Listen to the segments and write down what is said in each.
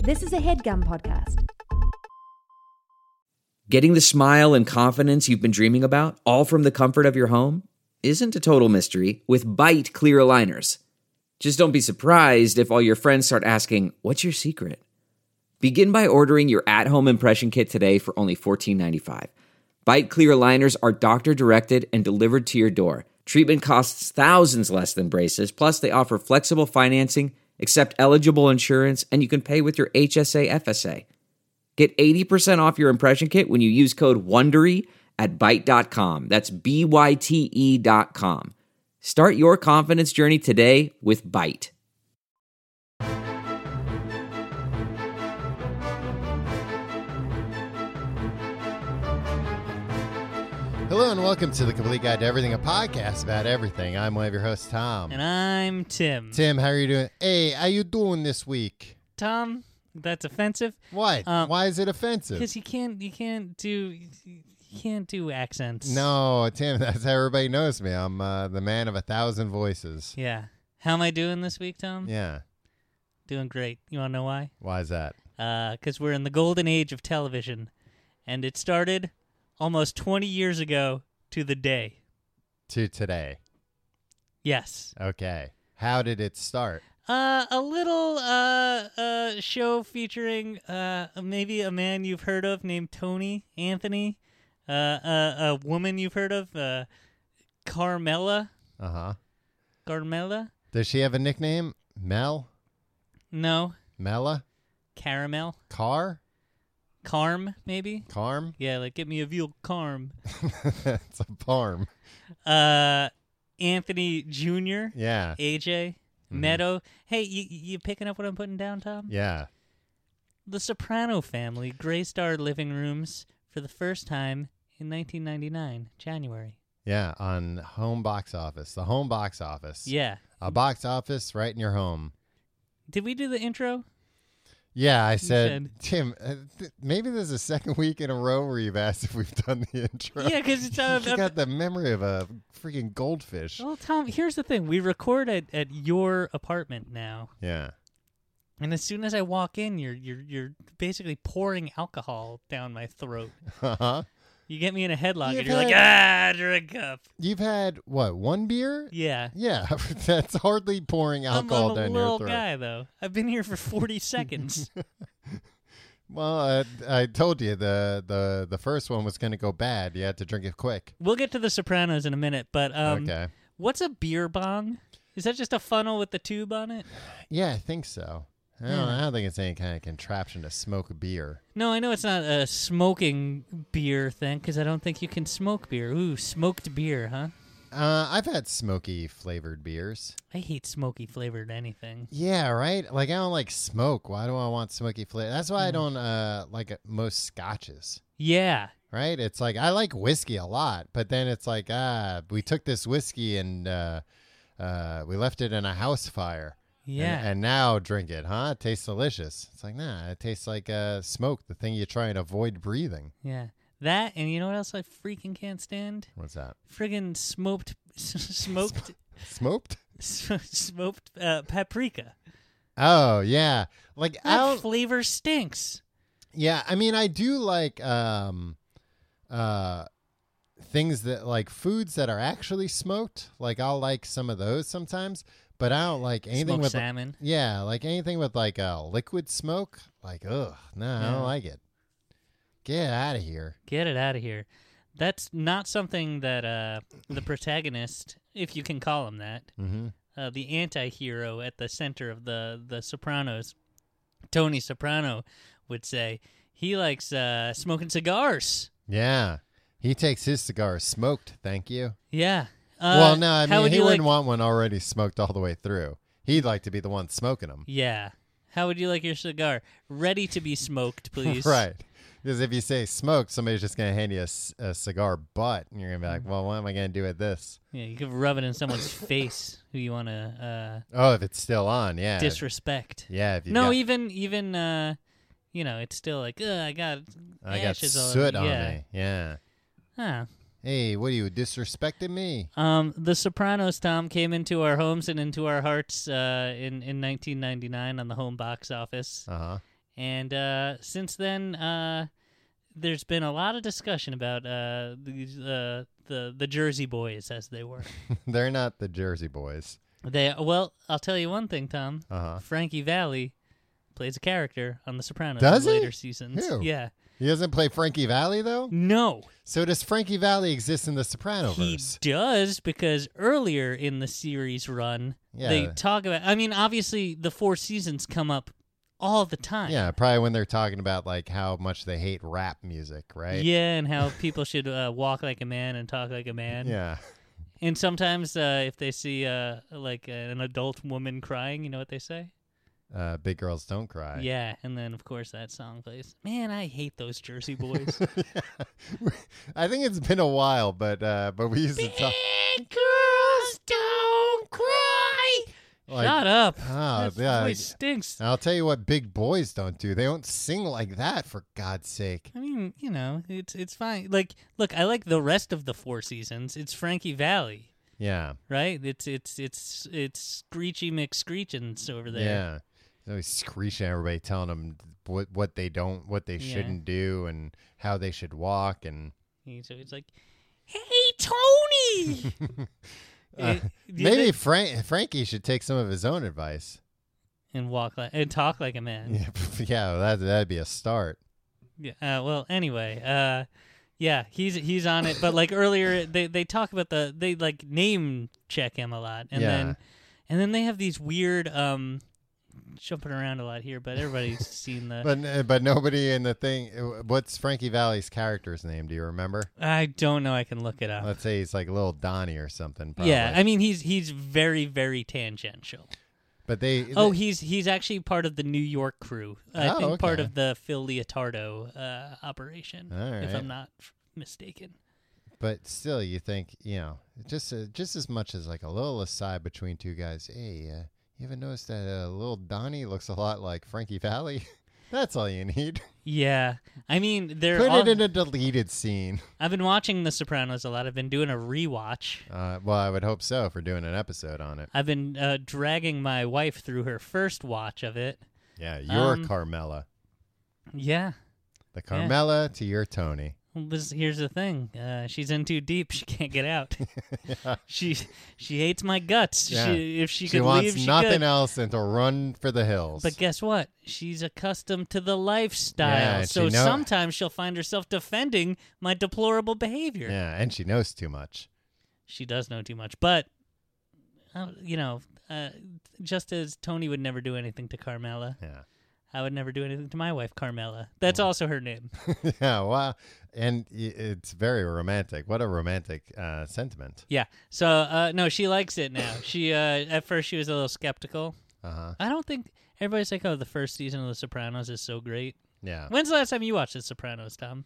This is a HeadGum podcast. Getting the smile and confidence you've been dreaming about, all from the comfort of your home, isn't a total mystery with Byte clear aligners. Just don't be surprised if all your friends start asking, "What's your secret?" Begin by ordering your at-home impression kit today for only $14.95. Byte clear aligners are doctor-directed and delivered to your door. Treatment costs thousands less than braces, plus they offer flexible financing, accept eligible insurance, and you can pay with your HSA FSA. Get 80% off your impression kit when you use code WONDERY at Byte.com. That's BYTE.com. Start your confidence journey today with Byte. Hello and welcome to The Complete Guide to Everything, a podcast about everything. I'm one of your hosts, Tom. And I'm Tim. Tim, how are you doing? Hey, how you doing this week? Tom, that's offensive. What? Why is it offensive? Because you can't do accents. No, Tim, that's how everybody knows me. I'm the man of 1,000 voices. Yeah. How am I doing this week, Tom? Yeah. Doing great. You want to know why? Why is that? Because we're in the golden age of television, and it started almost 20 years ago to the day. To today. Yes. Okay. How did it start? A little show featuring maybe a man you've heard of named Tony Anthony, a woman you've heard of, Carmela. Uh-huh. Carmela? Does she have a nickname? Mel? No. Mela? Caramel? Car? Carm, maybe? Carm? Yeah, like, get me a veal carm. It's a parm. Anthony Jr. Yeah. AJ. Meadow. Hey, you picking up what I'm putting down, Tom? Yeah. The Soprano family graced our living rooms for the first time in 1999, January. Yeah, on home box office. The home box office. Yeah. A box office right in your home. Did we do the intro? Yeah, I said, Tim, maybe there's a second week in a row where you've asked if we've done the intro. Yeah, because it's... you got the memory of a freaking goldfish. Well, Tom, here's the thing. We record at your apartment now. Yeah. And as soon as I walk in, you're basically pouring alcohol down my throat. Uh-huh. You get me in a headlock, You've and you're like, drink up. You've had, what, one beer? Yeah. Yeah, that's hardly pouring alcohol down your throat. I'm a little guy, though. I've been here for 40 seconds. Well, I told you the first one was going to go bad. You had to drink it quick. We'll get to The Sopranos in a minute, but okay. What's a beer bong? Is that just a funnel with the tube on it? Yeah, I think so. I don't think it's any kind of contraption to smoke beer. No, I know it's not a smoking beer thing, because I don't think you can smoke beer. Ooh, smoked beer, huh? I've had smoky flavored beers. I hate smoky flavored anything. Yeah, right? Like, I don't like smoke. Why do I want smoky flavor? That's why I don't like most scotches. Yeah. Right? It's like, I like whiskey a lot, but then it's like, we took this whiskey and we left it in a house fire. Yeah. And now drink it, huh? It tastes delicious. It's like, nah, it tastes like smoke, the thing you try and avoid breathing. Yeah. That, and you know what else I freaking can't stand? What's that? Friggin' smoked paprika. Oh, yeah. Like, that flavor stinks. Yeah, I mean, I do like things that, like, foods that are actually smoked. Like, I'll like some of those sometimes. But I don't like anything Smoked with salmon. Yeah, like anything with like a liquid smoke. Like, ugh, no, I don't like it. Get out of here. Get it out of here. That's not something that the protagonist, if you can call him that, the anti-hero at the center of the Sopranos, Tony Soprano, would say. He likes smoking cigars. Yeah, he takes his cigars smoked. Thank you. Yeah. Well, no, I mean, he wouldn't want one already smoked all the way through. He'd like to be the one smoking them. Yeah. How would you like your cigar? Ready to be smoked, please. Right. Because if you say smoke, somebody's just going to hand you a cigar butt, and you're going to be like, well, what am I going to do with this? Yeah, you could rub it in someone's face who you want to oh, if it's still on, yeah. disrespect. Yeah. If even you know, it's still like, I got soot on me. Yeah. Huh. Hey, what are you, disrespecting me? The Sopranos, Tom, came into our homes and into our hearts in 1999 on the home box office. Uh-huh. And since then, there's been a lot of discussion about the Jersey Boys, as they were. They're not the Jersey Boys. Well, I'll tell you one thing, Tom. Uh-huh. Frankie Valli plays a character on The Sopranos Does in he? later seasons. Who? Yeah. He doesn't play Frankie Valli, though? No. So does Frankie Valli exist in the He Sopranoverse? does, because earlier in the series run, Yeah. they talk about... I mean, obviously, the 4 seasons come up all the time. Yeah, probably when they're talking about like how much they hate rap music, right? Yeah, and how people should walk like a man and talk like a man. Yeah. And sometimes if they see like an adult woman crying, you know what they say? Big Girls Don't Cry. Yeah, and then of course that song plays. Man, I hate those Jersey Boys. I think it's been a while, but we used to talk. Big girls don't cry. Like, Shut up. Oh, That yeah. voice stinks. I'll tell you what big boys don't do. They don't sing like that, for God's sake. I mean, you know, it's fine. Like, look, I like the rest of the 4 seasons. It's Frankie Valli, Yeah. right? It's Screechy McScreechins over there. Yeah. He's always screeching at everybody, telling them what they shouldn't do and how they should walk. And So it's like, hey, Tony! maybe Frankie should take some of his own advice. And talk like a man. Yeah, that'd be a start. Yeah. Well, anyway, yeah, he's on it. But like earlier, they talk about they like name check him a lot, and then they have these weird jumping around a lot here. But everybody's seen the. But nobody in the thing. What's Frankie Valli's character's name? Do you remember? I don't know. I can look it up. Let's say he's like little Donnie or something. Probably. Yeah, I mean he's very very tangential. But he's actually part of the New York crew. I think part okay. of the Phil Leotardo operation, All right. if I'm not mistaken. But still, you think, just as much as like a little aside between two guys. Hey, you ever noticed that little Donnie looks a lot like Frankie Valli? That's all you need. Yeah, I mean, Put it in a deleted scene. I've been watching The Sopranos a lot. I've been doing a rewatch. Well, I would hope so if we're doing an episode on it. I've been dragging my wife through her first watch of it. Yeah, you're Carmela. Yeah. The Carmela to your Tony. Well, here's the thing. She's in too deep. She can't get out. She hates my guts. Yeah. If she She could wants leave, she nothing could. else than to run for the hills. But guess what? She's accustomed to the lifestyle. Yeah, and so she sometimes she'll find herself defending my deplorable behavior. Yeah, and she knows too much. She does know too much. But, just as Tony would never do anything to Carmela, Yeah. I would never do anything to my wife, Carmela. That's also her name. Yeah, wow. And it's very romantic. What a romantic sentiment. Yeah. So, no, she likes it now. She at first she was a little skeptical. Uh-huh. I don't think everybody's like, oh, the first season of The Sopranos is so great. Yeah. When's the last time you watched The Sopranos, Tom?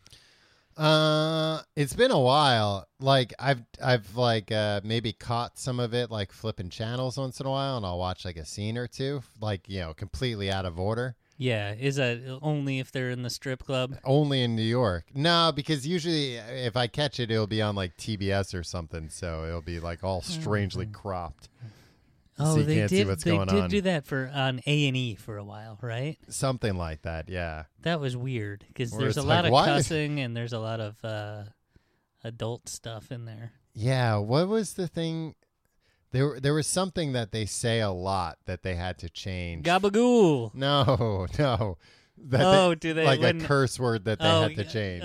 It's been a while. Like I've like maybe caught some of it, like flipping channels once in a while, and I'll watch like a scene or two, like completely out of order. Yeah, is that only if they're in the strip club? Only in New York. No, because usually if I catch it, it'll be on like TBS or something, so it'll be like all strangely cropped. Oh, so you they can't did. see what's they going did on. do that on A&E for a while, right? Something like that, yeah. That was weird because Where there's a it's lot like, of why? cussing and there's a lot of adult stuff in there. Yeah, what was the thing? There was something that they say a lot that they had to change. Gabagool. No. Do they like when, a curse word that they had to change?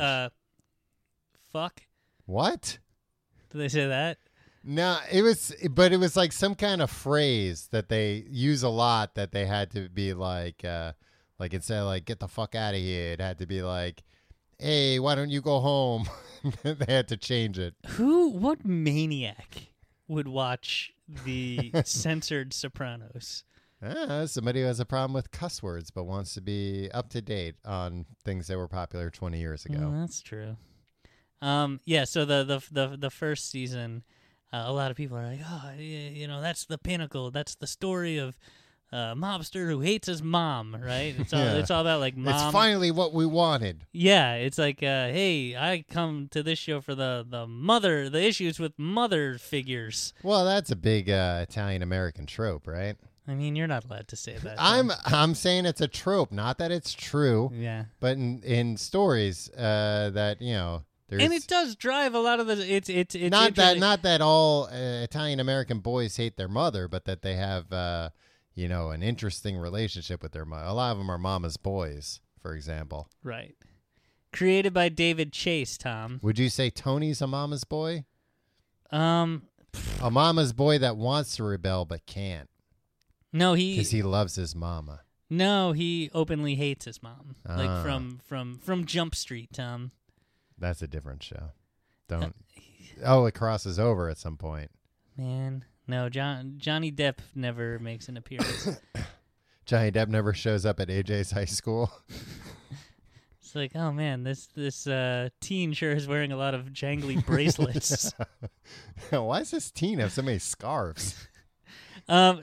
Fuck. What? Do they say that? No, it was like some kind of phrase that they use a lot that they had to be like instead of like get the fuck out of here, it had to be like, hey, why don't you go home? They had to change it. What maniac would watch the censored Sopranos? Somebody who has a problem with cuss words but wants to be up to date on things that were popular 20 years ago. Oh, that's true. Yeah. So the first season, a lot of people are like, oh, that's the pinnacle. That's the story of a mobster who hates his mom, right? It's all about like mom. It's finally what we wanted. Yeah, it's like, hey, I come to this show for the issues with mother figures. Well, that's a big Italian American trope, right? I mean, you're not allowed to say that. I'm saying it's a trope, not that it's true. Yeah. But in stories that there's, And it does drive a lot of the. It's not that all Italian American boys hate their mother, but that they have an interesting relationship with their mother. A lot of them are mama's boys, for example. Right. Created by David Chase, Tom. Would you say Tony's a mama's boy? A mama's boy that wants to rebel but can't. No, because he loves his mama. No, he openly hates his mom. Like from Jump Street, Tom. That's a different show. It crosses over at some point. Man, no, Johnny Depp never makes an appearance. Johnny Depp never shows up at AJ's high school. It's like, oh man, this teen sure is wearing a lot of jangly bracelets. Why does this teen have so many scarves? Look,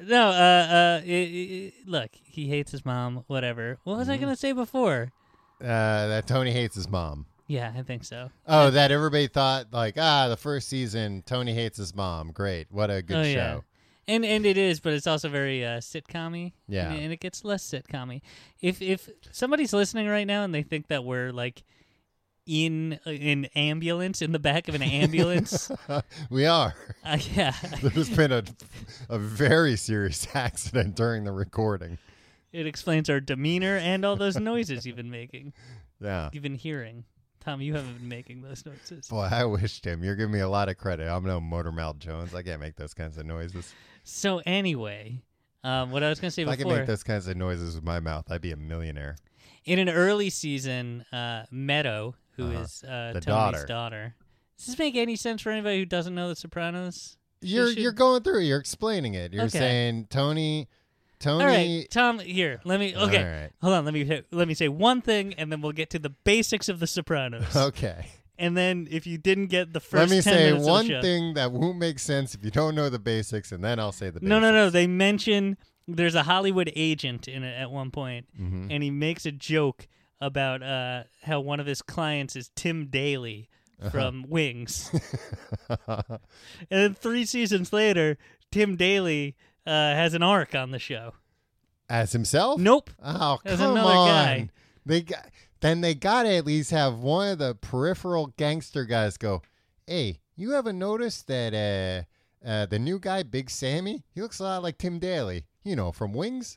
he hates his mom. Whatever. What was I gonna say before? That Tony hates his mom. Yeah, I think so. Oh, that everybody thought the first season Tony hates his mom. Great, what a good show. Yeah. And it is, but it's also very sitcom-y. Yeah. And it gets less sitcom-y. If somebody's listening right now and they think that we're like in an ambulance, in the back of an ambulance. We are. Yeah. There's been a very serious accident during the recording. It explains our demeanor and all those noises you've been making. Yeah. You've been hearing. Tom, you haven't been making those noises. Boy, I wish, Tim. You're giving me a lot of credit. I'm no Motormouth Jones. I can't make those kinds of noises. So anyway, what I was going to say before. If I could make those kinds of noises with my mouth, I'd be a millionaire. In an early season, Meadow, who is Tony's daughter. Does this make any sense for anybody who doesn't know The Sopranos? You're going through it. You're explaining it. You're saying Tony. All right, Tom. Here, let me. Okay, right. Hold on. Let me say one thing, and then we'll get to the basics of The Sopranos. Okay. And then, if you didn't get the first, let me 10 say minutes one of the show, thing that won't make sense if you don't know the basics, and then I'll say the basics. No. They mention there's a Hollywood agent in it at one point, and he makes a joke about how one of his clients is Tim Daly from Wings. And then 3 seasons later, Tim Daly has an arc on the show. As himself? Nope. Oh, as come another on. guy. They got to at least have one of the peripheral gangster guys go, hey, you ever noticed that the new guy, Big Sammy, he looks a lot like Tim Daly, from Wings?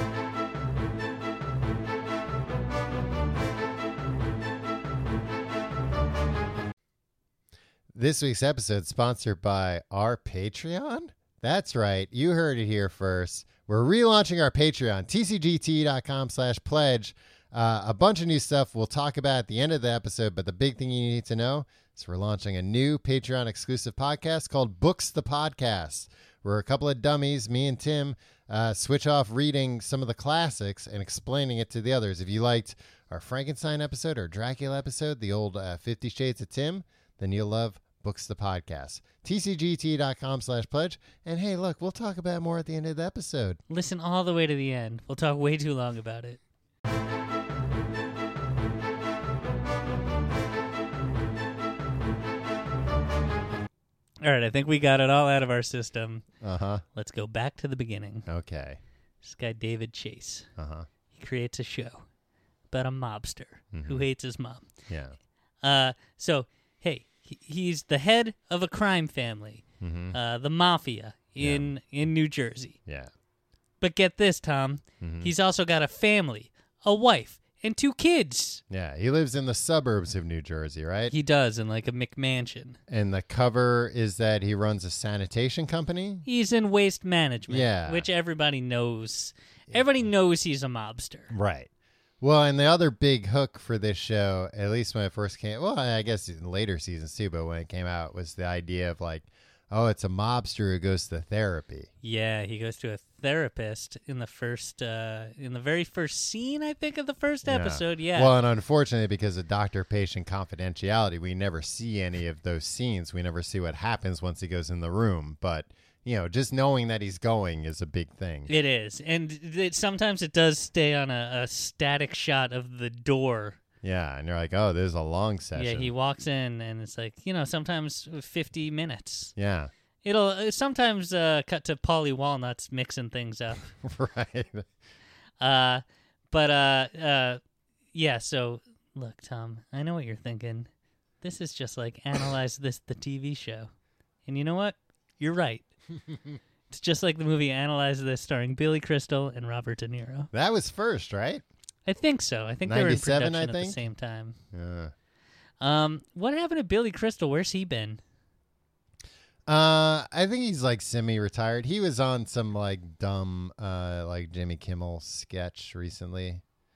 This week's episode is sponsored by our Patreon. That's right. You heard it here first. We're relaunching our Patreon, tcgt.com/pledge. A bunch of new stuff we'll talk about at the end of the episode, but the big thing you need to know is we're launching a new Patreon exclusive podcast called Books the Podcast, where a couple of dummies, me and Tim, switch off reading some of the classics and explaining it to the others. If you liked our Frankenstein episode or Dracula episode, the old 50 Shades of Tim, then you'll love Books the Podcast. tcgt.com/pledge. And hey, look, we'll talk about it more at the end of the episode. Listen all the way to the end. We'll talk way too long about it. All right, I think we got it all out of our system. Let's go back to the beginning. Okay. This guy, David Chase. He creates a show about a mobster who hates his mom. Yeah. So, hey, he's the head of a crime family, the mafia in New Jersey. Yeah. But get this, Tom. He's also got a family, a wife, and 2 kids. Yeah, he lives in the suburbs of New Jersey, right? He does, in like a McMansion. And the cover is that he runs a sanitation company? He's in waste management, yeah, which everybody knows. Everybody knows he's a mobster. Right. Well, and the other big hook for this show, at least when it first came, well, I guess in later seasons too, but when it came out, was the idea of like, oh, it's a mobster who goes to therapy. Yeah, he goes to a therapist in the very first scene, I think, of the first episode. Yeah. Well, and unfortunately, because of doctor-patient confidentiality, we never see any of those scenes. We never see what happens once he goes in the room. But, just knowing that he's going is a big thing. It is. And sometimes it does stay on a static shot of the door. Yeah, and you're like, oh, this is a long session. Yeah, he walks in, and it's like, sometimes 50 minutes. Yeah. It'll sometimes cut to Paulie Walnuts mixing things up. Right. Yeah, so look, Tom, I know what you're thinking. This is just like Analyze This, the TV show. And you know what? You're right. It's just like the movie Analyze This starring Billy Crystal and Robert De Niro. That was first, right? I think so. I think they were in 97, production I at the think? same time. Yeah. What happened to Billy Crystal? Where's he been? I think he's like semi-retired. He was on some like dumb like Jimmy Kimmel sketch recently.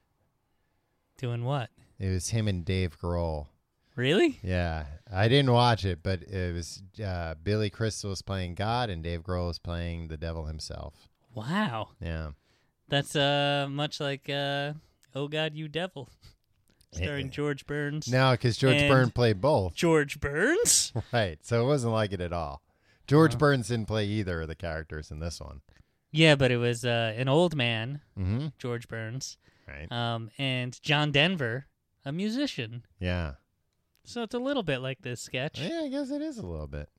Doing what? It was him and Dave Grohl. Really? Yeah, I didn't watch it, but it was Billy Crystal was playing God and Dave Grohl was playing the devil himself. Wow. Yeah. That's much like Oh God, You Devil, starring George Burns. No, because George And Burns played both. George Burns? Right, so it wasn't like it at all. George Burns didn't play either of the characters in this one. Yeah, but it was an old man, Mm-hmm. George Burns, Right. and John Denver, a musician. Yeah. So it's a little bit like this sketch. Yeah, I guess it is a little bit.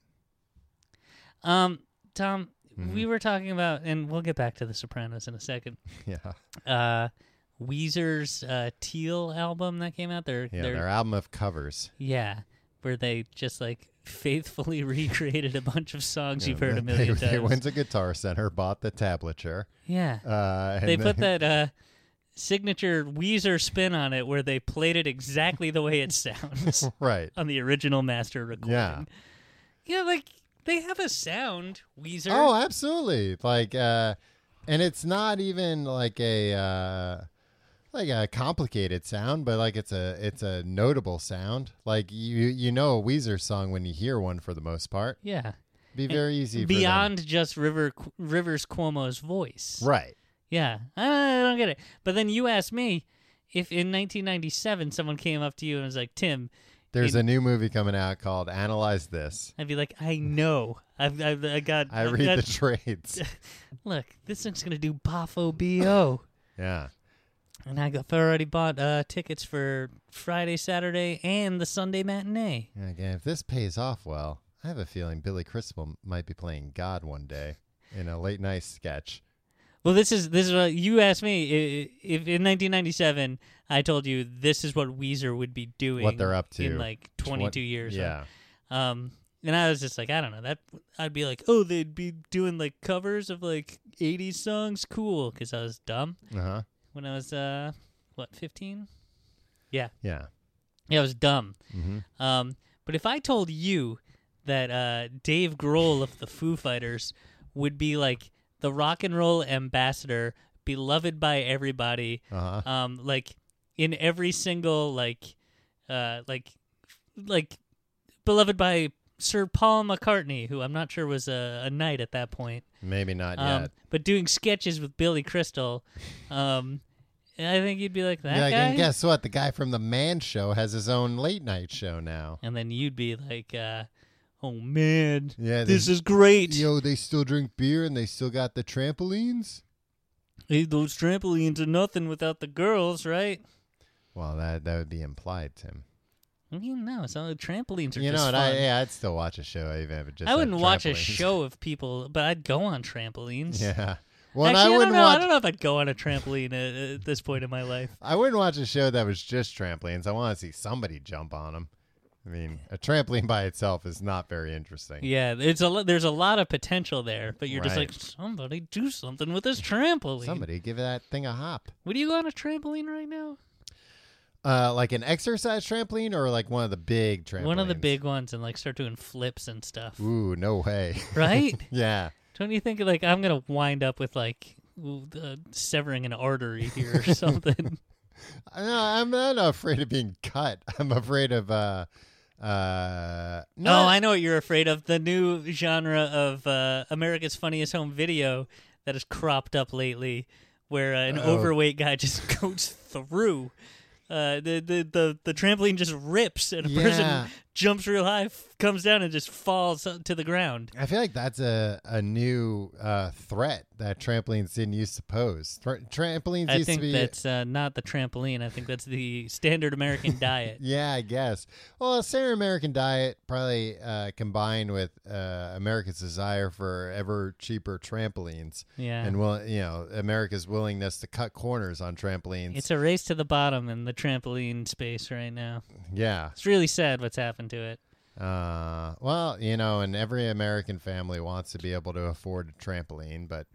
Tom, Mm-hmm. we were talking about, and we'll get back to The Sopranos in a second. Yeah. Weezer's Teal album that came out. Their album of covers. Yeah, where they just like faithfully recreated a bunch of songs you've heard a They million times. went to Guitar Center, bought the tablature. Yeah. And They put then- that signature Weezer spin on it where they played it exactly the way it sounds Right. on the original master recording. Yeah. Yeah, like they have a sound, Weezer. Oh, absolutely. Like, and it's not even like a complicated sound, but like it's a notable sound. Like you know a Weezer song when you hear one for the most part. Yeah. Be very easy for Beyond just Rivers Cuomo's voice. them. Right. Yeah. I don't get it. But then you asked me if in 1997 someone came up to you and was like, Tim, There's a new movie coming out called Analyze This. I'd be like, I know. I read the trades. Look, this thing's going to do Bafo B.O. Yeah. And I've already bought tickets for Friday, Saturday, and the Sunday matinee. Yeah, again, if this pays off well, I have a feeling Billy Crystal might be playing God one day in a late night sketch. Well, this is what you asked me. If in 1997 I told you this is what Weezer would be doing, What they're up to in like 22 years. Yeah. And I was just like, I don't know. That I'd be like, oh, they'd be doing like covers of like 80s songs. Cool, because I was dumb Uh-huh. when I was 15. Yeah, Yeah. I was dumb. Mm-hmm. But if I told you that Dave Grohl of the Foo Fighters would be like the rock and roll ambassador, beloved by everybody, Uh-huh. like in every single like beloved by Sir Paul McCartney, who I'm not sure was a knight at that point, Maybe not yet. but doing sketches with Billy Crystal, I think you'd be like that Yeah, guy. and guess what? The guy from the Man Show has his own late night show now. And then you'd be like, oh man, Yeah, this is great. Yo, they still drink beer and they still got the trampolines? Hey, those trampolines are nothing without the girls, right? Well, that would be implied, Tim. I mean, no, so trampolines are You know just what? fun. I'd still watch a show even if it just I wouldn't had watch a trampolines. show of people, but I'd go on trampolines. Yeah. Well, Actually, I wouldn't I watch. don't know if I'd go on a trampoline at this point in my life. I wouldn't watch a show that was just trampolines. I want to see somebody jump on them. I mean, a trampoline by itself is not very interesting. Yeah, there's a lot of potential there, but you're just Right. like, somebody do something with this trampoline. Somebody give that thing a hop. Would you go on a trampoline right now? Like an exercise trampoline or like one of the big trampolines? One of the big ones, and like start doing flips and stuff. Ooh, no way. Right? Yeah. Don't you think like I'm gonna wind up with like severing an artery here or something? No, I'm not afraid of being cut. I'm afraid of Oh, I know what you're afraid of. The new genre of America's Funniest Home Video that has cropped up lately, where an overweight guy just goes through. The trampoline just rips and a person jumps real high, comes down and just falls to the ground. I feel like that's a new threat that trampolines didn't used to pose. Trampolines I used think to be. that's not the trampoline. I think that's the standard American diet. Yeah, I guess. Well, a standard American diet probably combined with America's desire for ever cheaper trampolines. Yeah. And America's willingness to cut corners on trampolines. It's a race to the bottom in the trampoline space right now. Yeah. It's really sad what's happened to it. Well, and every American family wants to be able to afford a trampoline, but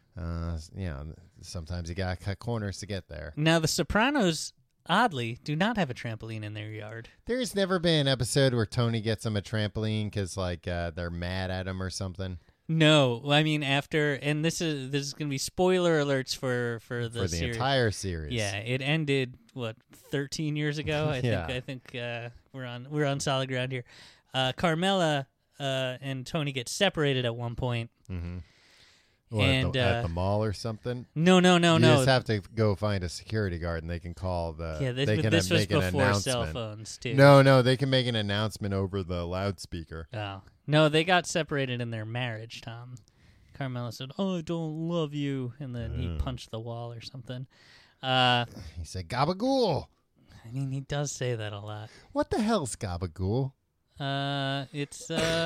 sometimes you gotta cut corners to get there. Now, The Sopranos, oddly, do not have a trampoline in their yard. There's never been an episode where Tony gets him a trampoline because they're mad at him or something. No, I mean after, and this is going to be spoiler alerts for the series. Entire series. Yeah, it ended 13 years ago. I think we're on solid ground here. Carmela and Tony get separated at one point. Mm-hmm. And at the mall or something. No. You just have to go find a security guard, and they can call the. Yeah, this was before cell phones too. No, they can make an announcement over the loudspeaker. Oh no, they got separated in their marriage. Tom, Carmela said, "Oh, I don't love you," and then he punched the wall or something. He said, "Gabagool." I mean, he does say that a lot. What the hell's gabagool? It's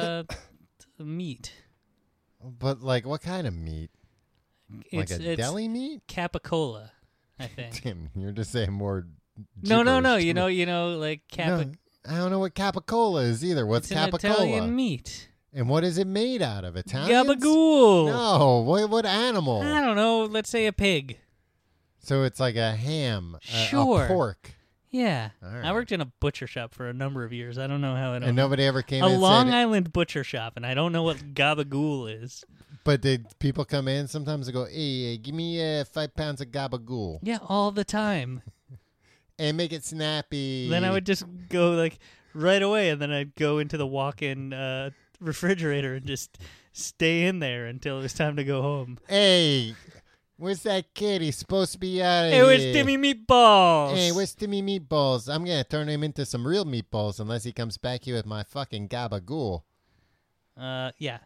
meat. But what kind of meat? It's deli meat? Capicola, I think. Tim, you're just saying more. No. You know, No, I don't know what capicola is either. What's it's an capicola? Italian meat. And what is it made out of? Italian? Gabagool. No, what animal? I don't know. Let's say a pig. So it's like a ham, Sure. a pork. Yeah. All right. I worked in a butcher shop for a number of years. I don't know how it. And nobody ever came a in and Long said, Island butcher shop, and I don't know what gabagool is. But did people come in sometimes and go, hey, give me 5 pounds of gabagool. Yeah, all the time. And make it snappy. Then I would just go right away, and then I'd go into the walk-in refrigerator and just stay in there until it was time to go home. Hey, where's that kid? He's supposed to be out of here. Hey, where's Timmy Meatballs? Hey, where's Timmy Meatballs? I'm going to turn him into some real meatballs unless he comes back here with my fucking gabagool. Yeah.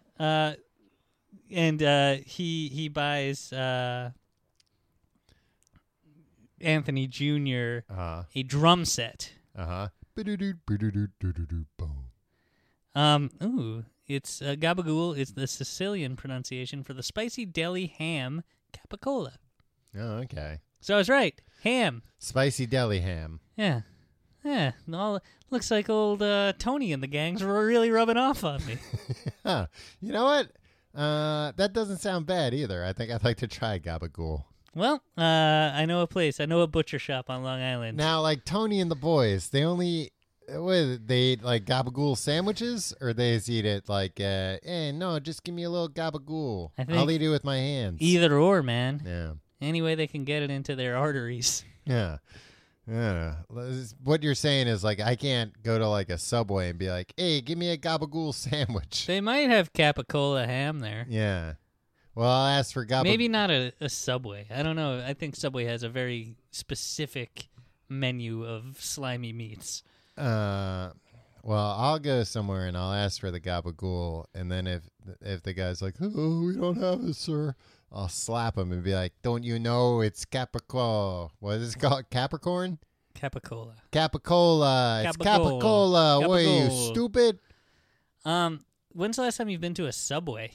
And he buys Anthony Jr. A drum set. Ooh, it's gabagool is the Sicilian pronunciation for the spicy deli ham capicola. Oh, okay. So I was right. Ham. Spicy deli ham. Yeah. Yeah. Looks like old Tony and the gangs were really rubbing off on me. Huh. You know what? That doesn't sound bad either. I think I'd like to try gabagool. Well, I know a place. I know a butcher shop on Long Island. Now, Tony and the boys, they only... they eat gabagool sandwiches, or they just eat it no, just give me a little gabagool. I'll eat it with my hands. Either or, man. Yeah. Any way they can get it into their arteries. Yeah. Yeah. What you're saying is I can't go to a Subway and be like, hey, give me a gabagool sandwich. They might have capicola ham there. Yeah. Well, I'll ask for gabagool. Maybe not a Subway. I don't know. I think Subway has a very specific menu of slimy meats. Well, I'll go somewhere and I'll ask for the gabagool, and then if the guy's like, oh, we don't have it, sir, I'll slap him and be like, don't you know it's Capricorn? What is it called? Capricorn? Capicola. Capicola. It's Capicola. What are you, stupid? When's the last time you've been to a Subway?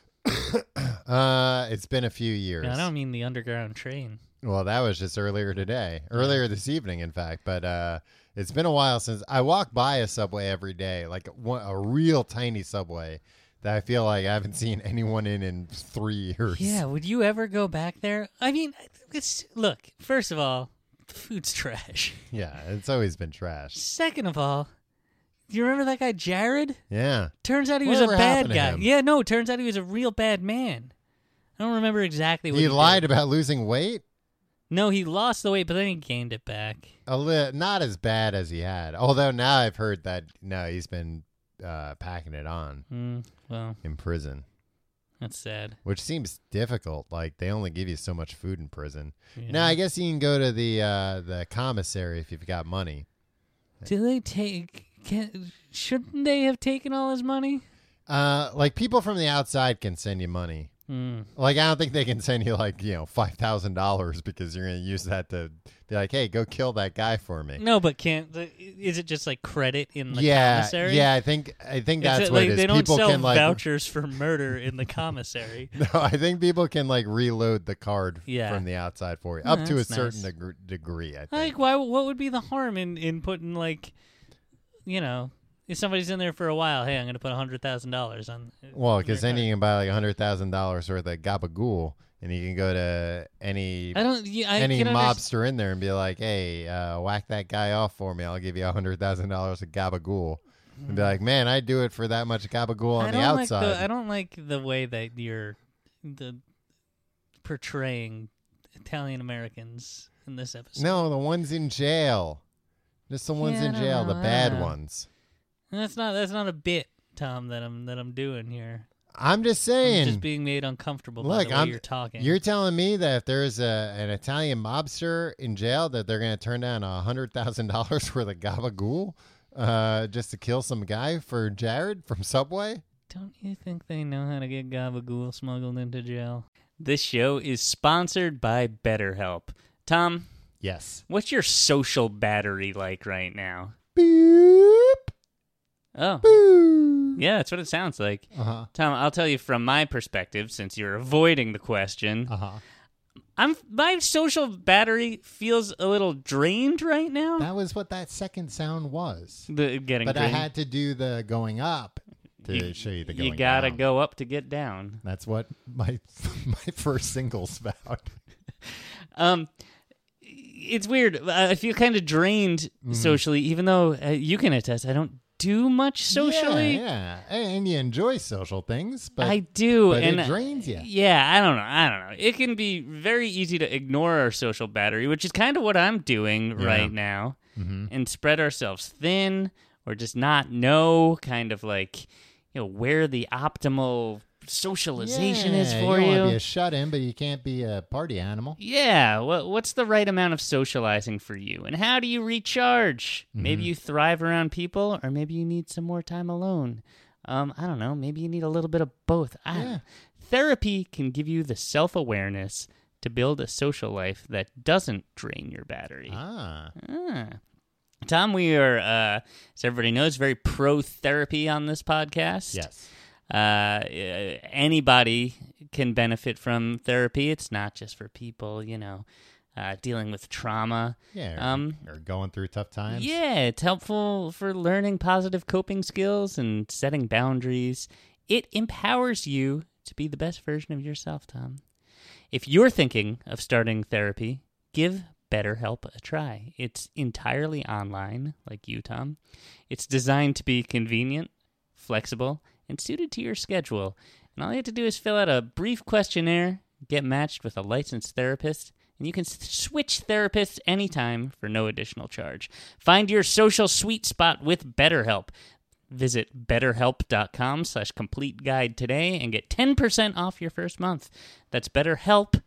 It's been a few years. I don't mean the underground train. Well, that was just earlier this evening, in fact. But it's been a while since I walk by a Subway every day, a real tiny Subway that I feel like I haven't seen anyone in 3 years. Yeah, would you ever go back there? I mean, look, first of all, the food's trash. Yeah, it's always been trash. Second of all, do you remember that guy Jared? Yeah. Turns out he was a bad guy. Yeah, no, turns out he was a real bad man. I don't remember exactly what he lied did. about losing weight? No, he lost the weight, but then he gained it back. Not as bad as he had. Although now I've heard that he's been packing it on in prison. That's sad. Which seems difficult. They only give you so much food in prison. Yeah. Now I guess you can go to the commissary if you've got money. Do they take shouldn't they have taken all his money? Like people from the outside can send you money. Like I don't think they can send you like $5,000 because you're going to use that to be like, hey, go kill that guy for me. No, but is it just like credit in the yeah, commissary? Yeah, I think that's what like, it is. They don't people sell can vouchers for murder in the commissary. No, I think people can like reload the card Yeah. from the outside for you up to a that's certain nice. degree. I think. Like, what would be the harm in putting like, if somebody's in there for a while, hey, I'm going to put $100,000 on. Well, because then you can buy like $100,000 worth of gabagool, and you can go to any mobster in there and be like, "Hey, whack that guy off for me. I'll give you $100,000 of gabagool." And be like, "Man, I'd do it for that much gabagool on the outside." I don't like the way that you're portraying Italian Americans in this episode. No, the ones in jail, just the ones in jail, the bad ones. That's not a bit, Tom, that I'm doing here. I'm just saying. I'm just being made uncomfortable by the way you're talking. You're telling me that if there's an Italian mobster in jail that they're going to turn down $100,000 worth of gabagool just to kill some guy for Jared from Subway? Don't you think they know how to get gabagool smuggled into jail? This show is sponsored by BetterHelp. Tom? Yes. What's your social battery like right now? Boop. Oh. Boo. Yeah, that's what it sounds like. Uh-huh. Tom, I'll tell you from my perspective, since you're avoiding the question. Uh-huh. My social battery feels a little drained right now. That was what that second sound was. But drained. I had to do the going up to show you the going down. You gotta go up to get down. That's what my first single's about. It's weird. I feel kind of drained socially, even though you can attest I don't do much socially. Yeah, and you enjoy social things, but I do, but and it drains you. Yeah, I don't know. It can be very easy to ignore our social battery, which is kind of what I'm doing right now, and spread ourselves thin, or just not know, kind of like where the optimal socialization is for you. You want to be a shut-in, but you can't be a party animal. Yeah, what's the right amount of socializing for you? And how do you recharge? Maybe you thrive around people, or maybe you need some more time alone. I don't know. Maybe you need a little bit of both. Therapy can give you the self-awareness to build a social life that doesn't drain your battery. Tom, we are, as everybody knows, very pro-therapy on this podcast. Yes. Anybody can benefit from therapy. It's not just for people, dealing with trauma. Yeah, or going through tough times. Yeah, it's helpful for learning positive coping skills and setting boundaries. It empowers you to be the best version of yourself, Tom. If you're thinking of starting therapy, give BetterHelp a try. It's entirely online, like you, Tom. It's designed to be convenient, flexible, and suited to your schedule. And all you have to do is fill out a brief questionnaire, get matched with a licensed therapist, and you can switch therapists anytime for no additional charge. Find your social sweet spot with BetterHelp. Visit betterhelp.com/complete guide today and get 10% off your first month. That's BetterHelp,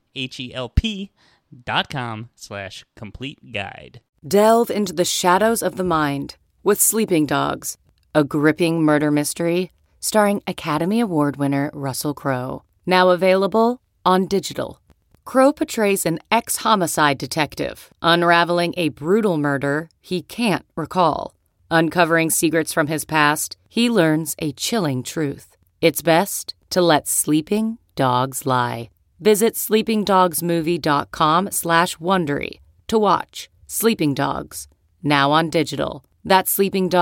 HELP.com/complete guide. Delve into the shadows of the mind with Sleeping Dogs, a gripping murder mystery starring Academy Award winner Russell Crowe. Now available on digital. Crowe portrays an ex-homicide detective unraveling a brutal murder he can't recall. Uncovering secrets from his past, he learns a chilling truth. It's best to let sleeping dogs lie. Visit sleepingdogsmovie.com/Wondery to watch Sleeping Dogs, now on digital. That's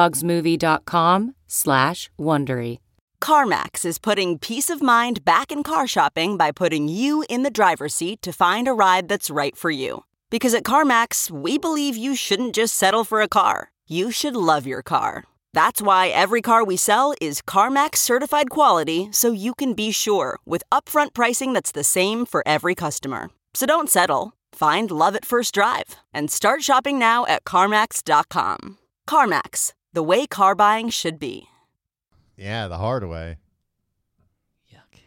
sleepingdogsmovie.com/Wondery. CarMax is putting peace of mind back in car shopping by putting you in the driver's seat to find a ride that's right for you. Because at CarMax, we believe you shouldn't just settle for a car. You should love your car. That's why every car we sell is CarMax certified quality, so you can be sure with upfront pricing that's the same for every customer. So don't settle. Find love at first drive and start shopping now at CarMax.com. CarMax, the way car buying should be. Yeah, the hard way. Yuck.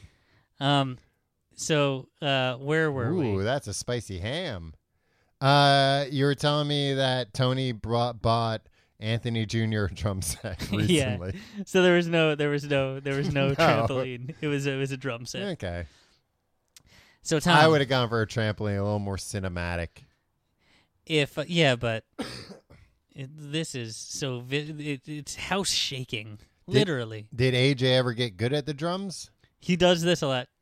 So, where were we? Ooh, that's a spicy ham. You were telling me that Tony bought Anthony Jr. drum set recently. Yeah. So there was no trampoline. It was a drum set. Okay. So Tom, I would have gone for a trampoline, a little more cinematic. But this is so it's house shaking, literally. Did AJ ever get good at the drums? He does this a lot.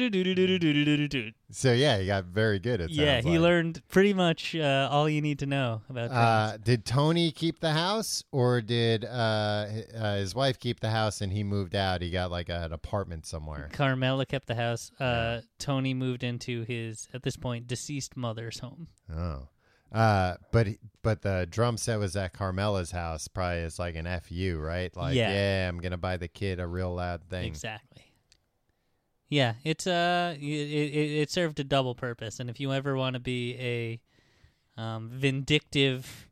So yeah, he got very good at. Yeah, he learned pretty much all you need to know about drums. Did Tony keep the house, or did his wife keep the house and he moved out? He got like an apartment somewhere. Carmela kept the house. Tony moved into his, at this point, deceased mother's home. Oh. But the drum set was at Carmela's house, probably as like an FU, right? Like, yeah, I'm gonna buy the kid a real loud thing. Exactly. Yeah, it's it served a double purpose, and if you ever want to be a vindictive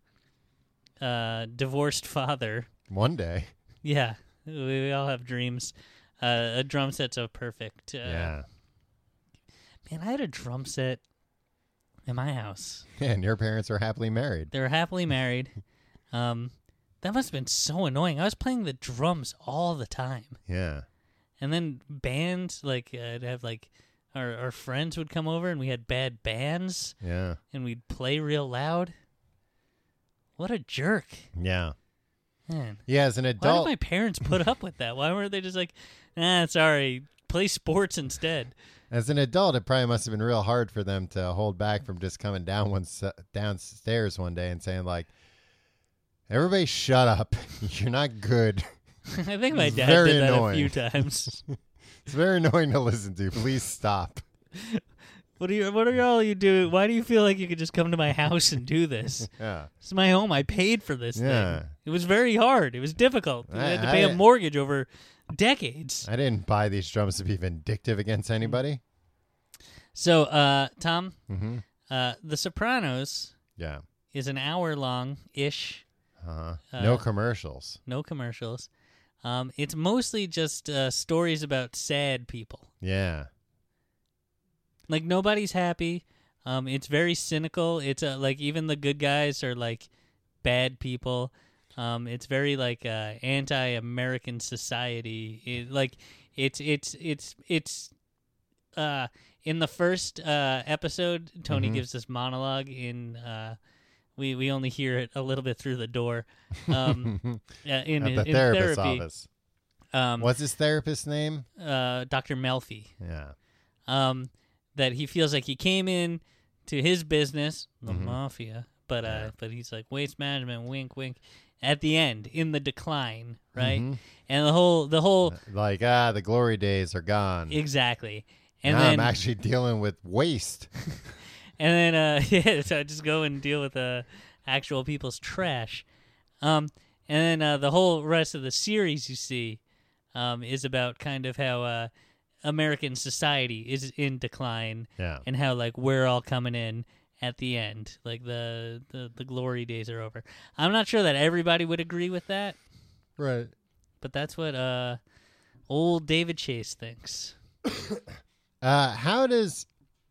divorced father, one day, yeah, we all have dreams. A drum set's so perfect. Yeah, man, I had a drum set in my house. Yeah, and your parents were happily married. They were happily married. That must have been so annoying. I was playing the drums all the time. Yeah. And then bands, like, I'd have, like, our friends would come over and we had bad bands. Yeah. And we'd play real loud. What a jerk. Yeah. Man. Yeah, as an adult. Why did my parents put up with that? Why weren't they just like, sorry, play sports instead? As an adult, it probably must have been real hard for them to hold back from just coming downstairs one day and saying, like, everybody shut up. You're not good. I think my dad did that a few times. It's very annoying to listen to. Please stop. What are all you doing? Why do you feel like you could just come to my house and do this? Yeah. It's my home. I paid for this thing. It was very hard. It was difficult. I had to pay a mortgage over decades. I didn't buy these drums to be vindictive against anybody. So, Tom, The Sopranos is an hour long-ish. No commercials. No commercials. It's mostly just stories about sad people. Yeah. Like, nobody's happy. It's very cynical. It's like, even the good guys are like bad people. It's very like anti-American society. In the first episode, Tony gives this monologue in. We only hear it a little bit through the door. In the therapist's therapy. office. What's his therapist's name? Dr. Melfi. Yeah. That he feels like he came in to his business, the mafia, but he's like, waste management, wink, wink. At the end, in the decline, right? And the whole like, the glory days are gone. Exactly. And now then I'm actually dealing with waste. And then, so I just go and deal with actual people's trash. And then the whole rest of the series you see is about kind of how American society is in decline. Yeah. And how, like, we're all coming in at the end. Like, the glory days are over. I'm not sure that everybody would agree with that. Right. But that's what old David Chase thinks. How does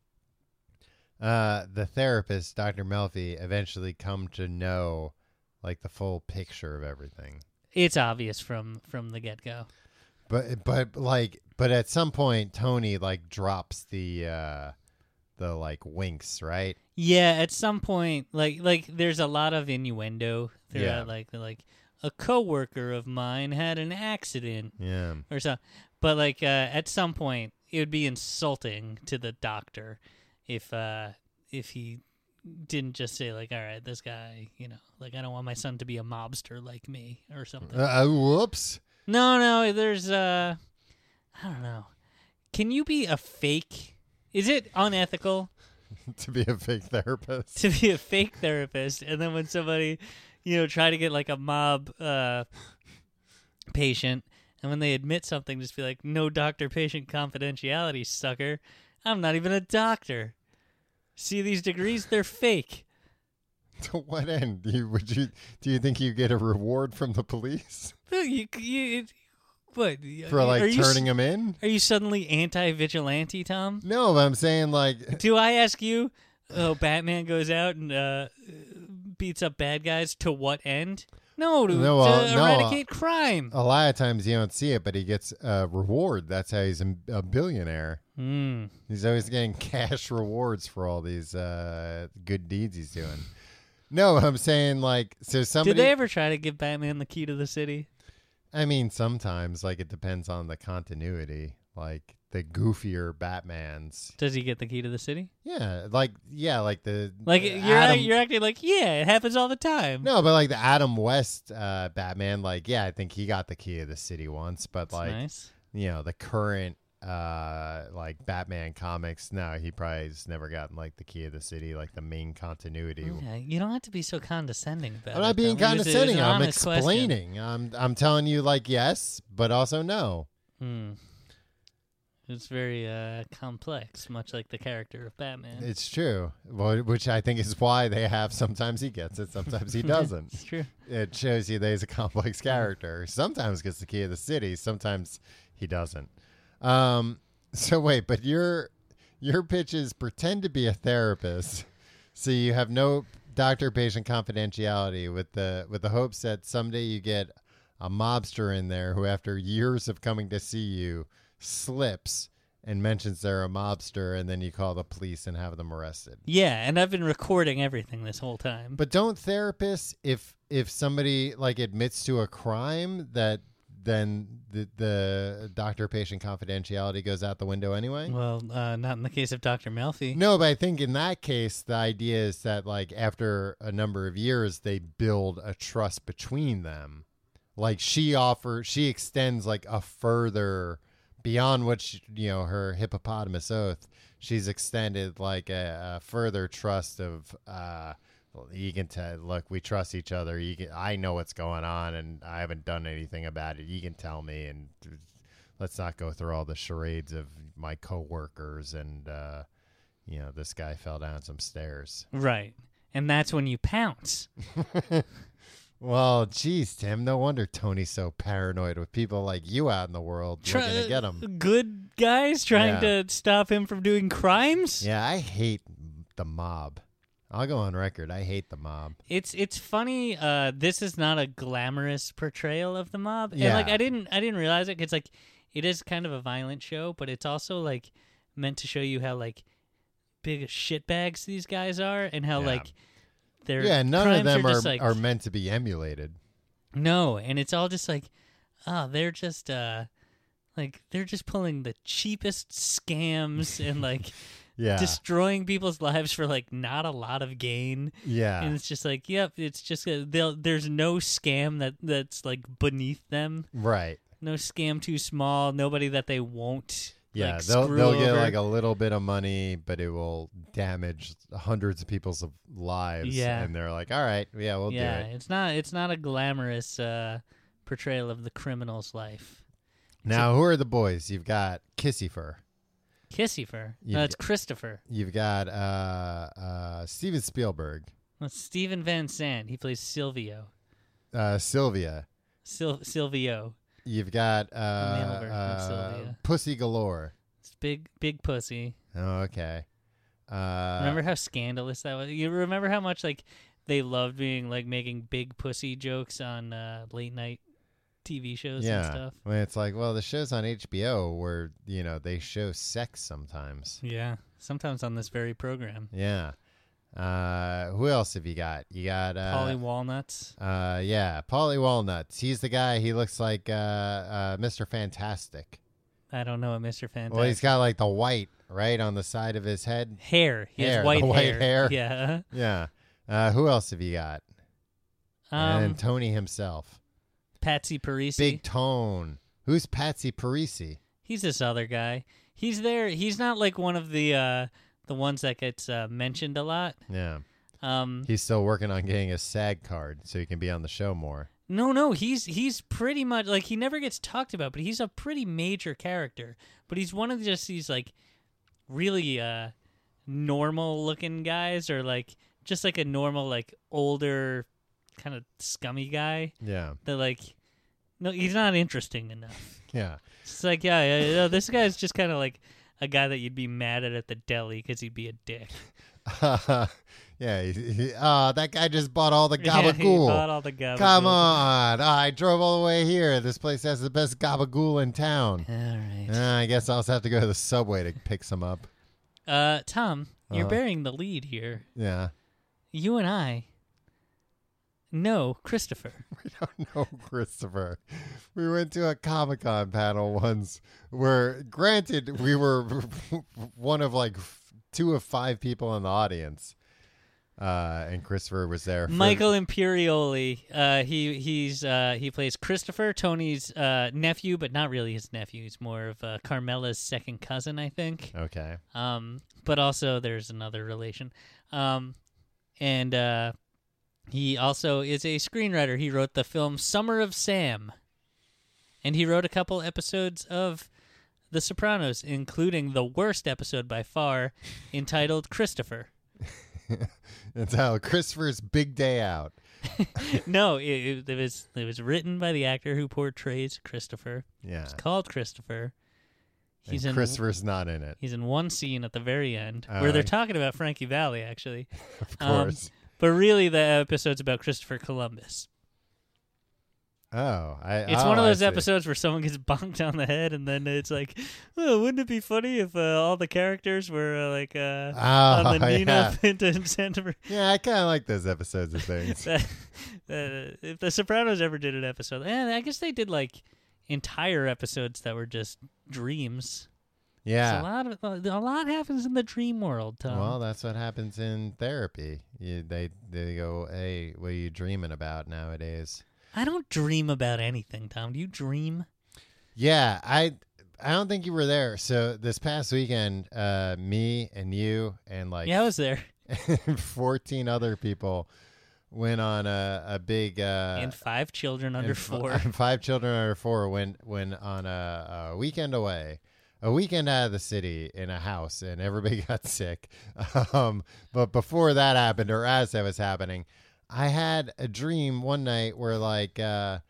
the therapist, Dr. Melfi, eventually come to know, like, the full picture of everything? It's obvious from the get-go. But at some point, Tony, like, drops the like winks, right? Yeah, at some point, like there's a lot of innuendo throughout. Like a coworker of mine had an accident. Yeah. Or so, but like at some point, it would be insulting to the doctor if he didn't just say, like, all right, this guy, like, I don't want my son to be a mobster like me or something. Whoops. No, there's I don't know. Can you be a fake? Is it unethical to be a fake therapist? To be a fake therapist, and then when somebody, try to get, like, a mob patient, and when they admit something, just be like, no doctor-patient confidentiality, sucker. I'm not even a doctor. See these degrees? They're fake. To what end? Do you think you get a reward from the police? What? For, like, turning them in? Are you suddenly anti-vigilante, Tom? No, but I'm saying, like... Do I ask you, Batman goes out and beats up bad guys, to what end? No, to eradicate crime. A lot of times you don't see it, but he gets a reward. That's how he's a billionaire. He's always getting cash rewards for all these good deeds he's doing. No, I'm saying like, so somebody. Did they ever try to give Batman the key to the city? I mean, sometimes, like, it depends on the continuity. Like, the goofier Batmans. Does he get the key to the city? Yeah, like the... Like, you're acting like, yeah, it happens all the time. No, but, like, the Adam West Batman, like, yeah, I think he got the key of the city once. But, That's like, nice. you know, the current, like, Batman comics, no, he probably has never gotten, like, the key of the city, like, the main continuity. Yeah, you don't have to be so condescending about it. I'm not being though. condescending. It was an I'm honest explaining. I'm telling you, like, yes, but also no. It's very complex, much like the character of Batman. It's true, well, which I think is why they have sometimes he gets it, sometimes he doesn't. It's true. It shows you that he's a complex character. Sometimes gets the key of the city, sometimes he doesn't. So wait, but your pitch is pretend to be a therapist, so you have no doctor-patient confidentiality with the hopes that someday you get a mobster in there who, after years of coming to see you, slips and mentions they're a mobster, and then you call the police and have them arrested. Yeah, and I've been recording everything this whole time. But don't therapists, if somebody like admits to a crime, that then the doctor-patient confidentiality goes out the window anyway? Well, not in the case of Dr. Melfi. No, but I think in that case, the idea is that, like, after a number of years, they build a trust between them. Like, she extends, like, a further, beyond what her hippopotamus oath, she's extended, like, a further trust of, you can tell, look, we trust each other. I know what's going on, and I haven't done anything about it. You can tell me, and let's not go through all the charades of my coworkers and, this guy fell down some stairs. Right. And that's when you pounce. Well, geez, Tim, no wonder Tony's so paranoid with people like you out in the world looking to get him. Good guys trying to stop him from doing crimes? Yeah, I hate the mob. I'll go on record. I hate the mob. It's funny. This is not a glamorous portrayal of the mob. Yeah. And, like, I didn't realize it. It's like, it is kind of a violent show, but it's also, like, meant to show you how, like, big shitbags these guys are, and how, like, their none of them are, just, like, are meant to be emulated. No, and it's all just like, they're just like, they're just pulling the cheapest scams and, like, destroying people's lives for, like, not a lot of gain. Yeah. And it's just like, yep, it's just there's no scam that's, like, beneath them. Right. No scam too small, nobody that they won't. Yeah, like, they'll screw get, over. like, a little bit of money, but it will damage hundreds of people's lives. Yeah. And they're like, all right, we'll do it. It's not a glamorous portrayal of the criminal's life. Now, who are the boys? You've got Kissifer. Kissifer. No, it's Christopher. You've got Steven Spielberg. That's Steven Van Sant. He plays Silvio. Sylvia. Silvio. You've got male version of Sylvia. Pussy Galore. It's big pussy. Oh, okay. Remember how scandalous that was? You remember how much, like, they loved being, like, making big pussy jokes on late night TV shows and stuff? When it's like, well, the show's on HBO where, they show sex sometimes. Yeah, sometimes on this very program. Yeah. Who else have you got? You got Paulie Walnuts. Paulie Walnuts. He's the guy. He looks like Mr. Fantastic. I don't know what Mr. Fantastic. Well, he's got, like, the white right on the side of his head. Hair. He has white hair. Yeah. Yeah. Who else have you got? And Tony himself. Patsy Parisi. Big Tone. Who's Patsy Parisi? He's this other guy. He's there. He's not like one of the ones that gets mentioned a lot. Yeah. He's still working on getting a SAG card so he can be on the show more. No, he's pretty much, like, he never gets talked about, but he's a pretty major character. But he's one of just these, like, really normal looking guys, or, like, just like a normal, like, older kind of scummy guy. Yeah. That, like, no, he's not interesting enough. Yeah. It's like, yeah, this guy's just kind of like a guy that you'd be mad at the deli because he'd be a dick. Yeah. That guy just bought all the Yeah, he gabagool. bought all the gabagool. Come on. I drove all the way here. This place has the best gabagool in town. All right. I guess I'll just have to go to the subway to pick some up. Tom, you're bearing the lead here. Yeah. You and I know Christopher. We don't know Christopher. We went to a Comic-Con panel once where, granted, we were one of like 2 of 5 people in the audience. And Christopher was there. Michael Imperioli. He plays Christopher, Tony's nephew, but not really his nephew. He's more of Carmela's second cousin, I think. Okay. But also there's another relation. And he also is a screenwriter. He wrote the film Summer of Sam, and he wrote a couple episodes of The Sopranos, including the worst episode by far, entitled Christopher. Entitled Christopher's Big Day Out. No, it was written by the actor who portrays Christopher. Yeah. It's called Christopher. And Christopher's not in it. He's in one scene at the very end Oh, where they're talking about Frankie Valli, actually. Of course. But really, the episode's about Christopher Columbus. It's one of those episodes where someone gets bonked on the head, and then it's like, oh, wouldn't it be funny if all the characters were on the Nina Pinta and Santa? Yeah, I kind of like those episodes of things. If The Sopranos ever did an episode, I guess they did like entire episodes that were just dreams. Yeah, a lot happens in the dream world, Tom. Well, that's what happens in therapy. They go, hey, what are you dreaming about nowadays? I don't dream about anything, Tom. Do you dream? Yeah, I don't think you were there. So this past weekend, me and you and I was there. 14 other people went on a big and 5 children under 4. 5 children under 4 went on a weekend away. A weekend out of the city in a house, and everybody got sick. But before that happened, or as that was happening, I had a dream one night where the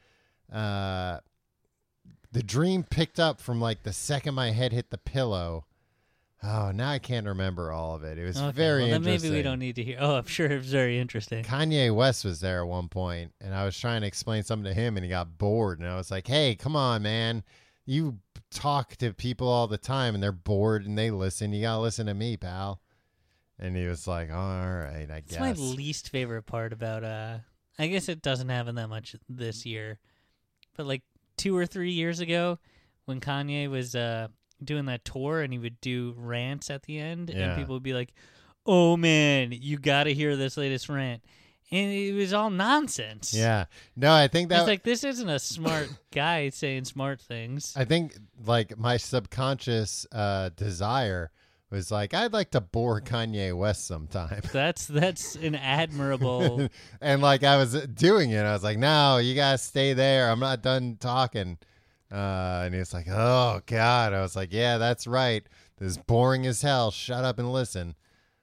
dream picked up from like the second my head hit the pillow. Oh, now I can't remember all of it. It was very then interesting. Maybe we don't need to hear. Oh, I'm sure it was very interesting. Kanye West was there at one point, and I was trying to explain something to him, and he got bored. And I was like, hey, come on, man. You talk to people all the time, and they're bored, and they listen. You got to listen to me, pal. And he was like, oh, all right, I guess. It's my least favorite part about, I guess it doesn't happen that much this year, but like 2 or 3 years ago when Kanye was doing that tour and he would do rants at the end, and people would be like, oh, man, you got to hear this latest rant. And it was all nonsense. Yeah. No, I think that... It's like, this isn't a smart guy saying smart things. I think, like, my subconscious desire was like, I'd like to bore Kanye West sometime. That's an admirable... And, like, I was doing it. I was like, no, you got to stay there. I'm not done talking. And he was like, oh, God. I was like, yeah, that's right. This is boring as hell. Shut up and listen.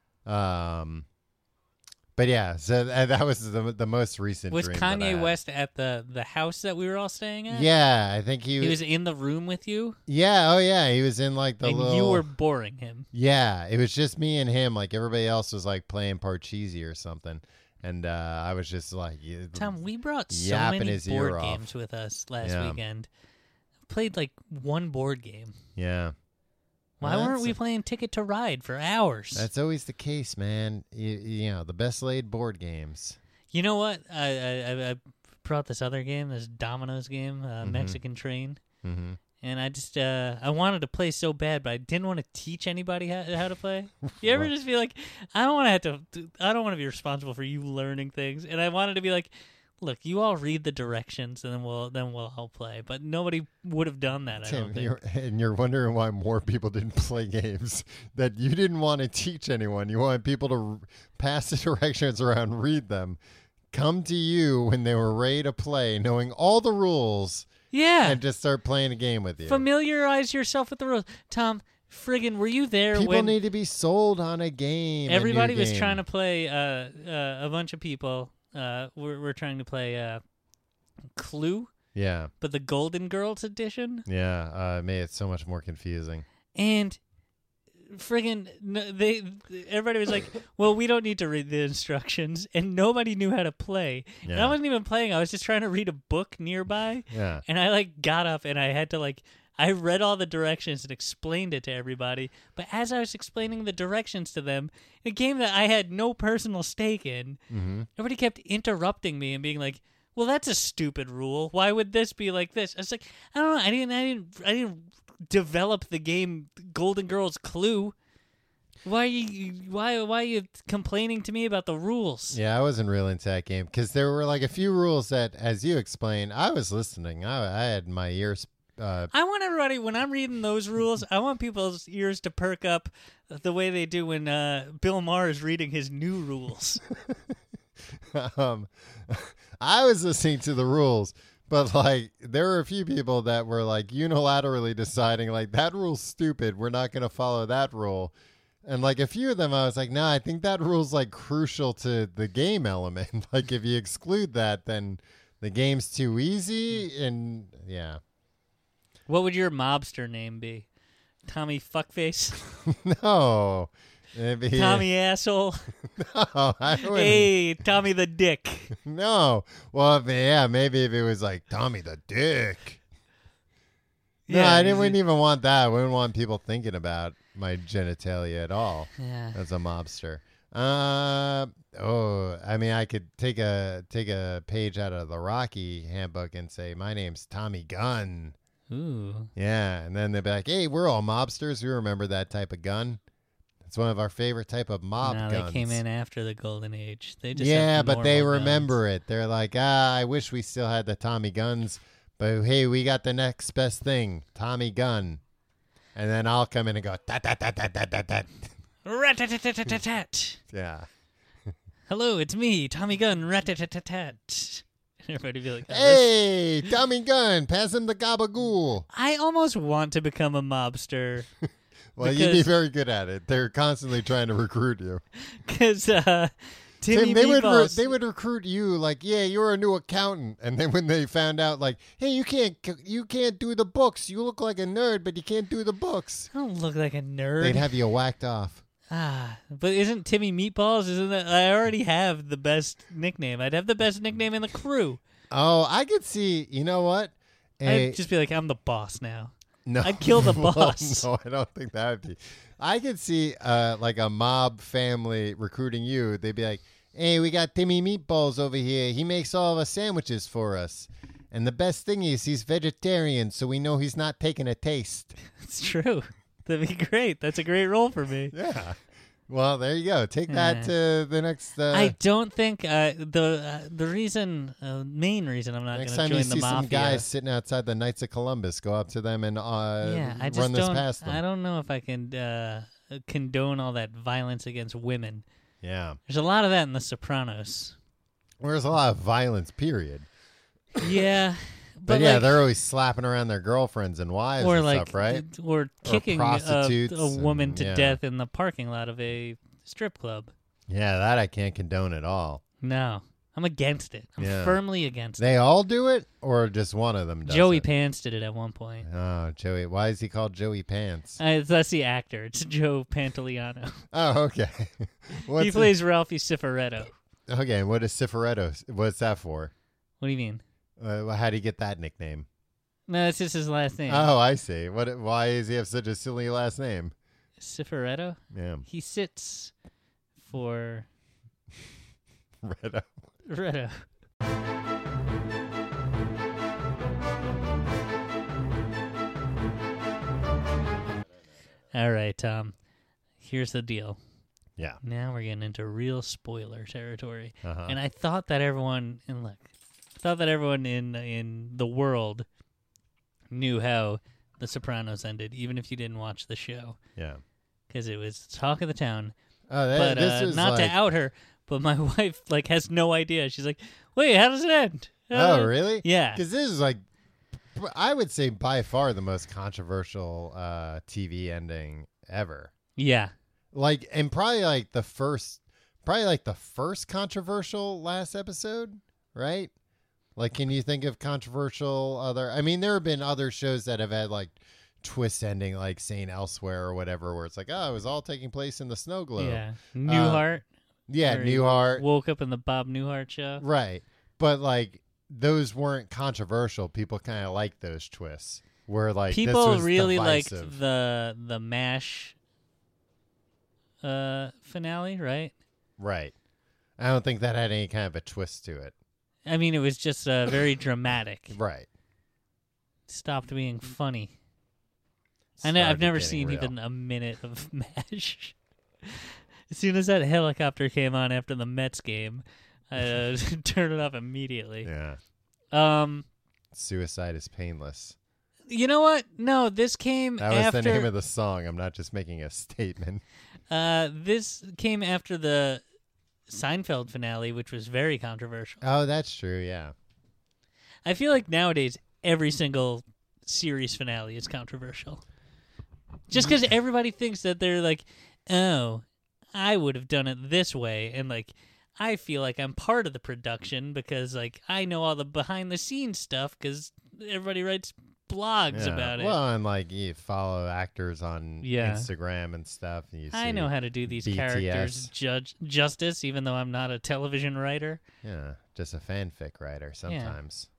But yeah, so that was the most recent was dream Kanye West at the house that we were all staying at? Yeah, I think he was in the room with you? Yeah, oh yeah, he was in like the and you were boring him. Yeah, it was just me and him. Like everybody else was like playing Parcheesi or something. And I was just like... Tom, we brought so many board games with us last weekend. Played like one board game. Yeah. Why weren't we playing Ticket to Ride for hours? That's always the case, man. You know, the best laid board games. You know what? I brought this other game, this Domino's game, Mexican Train. Mm-hmm. And I just, I wanted to play so bad, but I didn't want to teach anybody how to play. You ever just feel like, I don't want to be responsible for you learning things. And I wanted to be like, look, you all read the directions, and then we'll all play. But nobody would have done that. Tim, I don't think. You're wondering why more people didn't play games that you didn't want to teach anyone. You wanted people to pass the directions around, read them, come to you when they were ready to play, knowing all the rules. Yeah, and just start playing a game with you. Familiarize yourself with the rules, Tom. Friggin', were you there? People when need to be sold on a game. Everybody was trying to play. A bunch of people. We're trying to play Clue. Yeah. But the Golden Girls edition. Yeah, it made it so much more confusing. And everybody was like, well, we don't need to read the instructions, and nobody knew how to play. And I wasn't even playing. I was just trying to read a book nearby. Yeah. And I got up and I had to I read all the directions and explained it to everybody. But as I was explaining the directions to them, in a game that I had no personal stake in, everybody kept interrupting me and being like, well, that's a stupid rule. Why would this be like this? I was like, I don't know. I didn't develop the game Golden Girls Clue. Why are you complaining to me about the rules? Yeah, I wasn't real into that game because there were a few rules that, as you explained, I was listening. I had my ears. I want everybody, when I'm reading those rules, I want people's ears to perk up the way they do when Bill Maher is reading his new rules. I was listening to the rules, but there were a few people that were unilaterally deciding that rule's stupid. We're not going to follow that rule. And a few of them, I was like, nah, I think that rule's crucial to the game element. If you exclude that, then the game's too easy. And yeah. What would your mobster name be? Tommy Fuckface? No. Maybe, Tommy Asshole? No, I wouldn't. Hey, Tommy the Dick. No. Well, maybe if it was Tommy the Dick. No, Yeah, I wouldn't even want that. I wouldn't want people thinking about my genitalia at all. Yeah. As a mobster. I could take a page out of the Rocky handbook and say, my name's Tommy Gunn. Ooh. Yeah, and then they'd be like, hey, we're all mobsters. We remember that type of gun. It's one of our favorite type of mob No, guns. they came in after the Golden Age. They just yeah, have but they normal remember guns. it. They're like, I wish we still had the Tommy guns, but hey, we got the next best thing, Tommy gun. And then I'll come in and go, tat. Rat-tat-tat-tat-tat. Yeah. Hello, it's me, Tommy Gunn. Rat-tat-tat-tat. Everybody be like, oh, Hey, Tommy Gunn, pass him the gabagool. I almost want to become a mobster. Well, you'd be very good at it. They're constantly trying to recruit you. Because Tim, Timmy they would recruit you yeah, you're a new accountant. And then when they found out hey, you can't do the books. You look like a nerd, but you can't do the books. I don't look like a nerd. They'd have you whacked off. But isn't Timmy Meatballs? Isn't that? I already have the best nickname. I'd have the best nickname in the crew. Oh, I could see. You know what? I'd just be like, I'm the boss now. No, I'd kill the well, boss. No, I don't think that would be. I could see a mob family recruiting you. They'd be like, hey, we got Timmy Meatballs over here. He makes all of our sandwiches for us. And the best thing is he's vegetarian, so we know he's not taking a taste. It's true. That'd be great. That's a great role for me. Yeah. Well, there you go. Take that to the next. I don't think the main reason I'm not going Next to time join you the see mafia. some guys sitting outside the Knights of Columbus, go up to them and I just run this don't, past them. I don't know if I can condone all that violence against women. Yeah. There's a lot of that in The Sopranos. There's a lot of violence, period. Yeah. But yeah, they're always slapping around their girlfriends and wives or and like, stuff, right? Or kicking prostitutes a woman and- to yeah. death in the parking lot of a strip club. Yeah, that I can't condone at all. No, I'm against it. I'm Yeah. firmly against it. They all do it, or just one of them does Joey it? Pants did it at one point. Oh, Joey. Why is he called Joey Pants? That's the actor. It's Joe Pantoliano. Oh, okay. He plays Ralphie Cifaretto. Okay, what is Cifaretto? What's that for? What do you mean? How do you get that nickname? No, it's just his last name. Oh, I see. Why does he have such a silly last name? Cifaretto? Yeah. He sits for Retto. Retto. All right, Tom. Here's the deal. Yeah. Now we're getting into real spoiler territory. Uh-huh. And I thought that everyone in the world knew how The Sopranos ended, even if you didn't watch the show, Yeah. because it was talk of the town. Oh, But this is not like, to out her, but my wife has no idea. She's like, "Wait, how does it end?" Oh, really? Yeah. Because this is I would say by far the most controversial TV ending ever. Yeah. And probably the first controversial last episode, right? Can you think of controversial other? I mean, there have been other shows that have had twist ending like St. Elsewhere or whatever, where it's like, oh, it was all taking place in the snow globe. Yeah. Newhart. Yeah, where he Newhart. woke up in the Bob Newhart show. Right. But like those weren't controversial. People kind of like those twists. Where like People this was really liked divisive. the MASH finale, right? Right. I don't think that had any kind of a twist to it. I mean, it was just very dramatic. Right. Stopped being funny. I've Started never getting seen real. even a minute of MASH. As soon as that helicopter came on after the Mets game, I turned it off immediately. Yeah. Suicide is painless. You know what? No, this came That was after. the name of the song. I'm not just making a statement. This came after the Seinfeld finale, which was very controversial. Oh, that's true. Yeah. I feel like nowadays every single series finale is controversial. Just because everybody thinks that they're like, oh, I would have done it this way, and like I feel like I'm part of the production because like I know all the behind the scenes stuff because everybody writes blogs Yeah. about it. Well, and like you follow actors on Yeah. Instagram and stuff. And you see, I know how to do these BTS. characters justice, even though I'm not a television writer. Yeah, just a fanfic writer sometimes.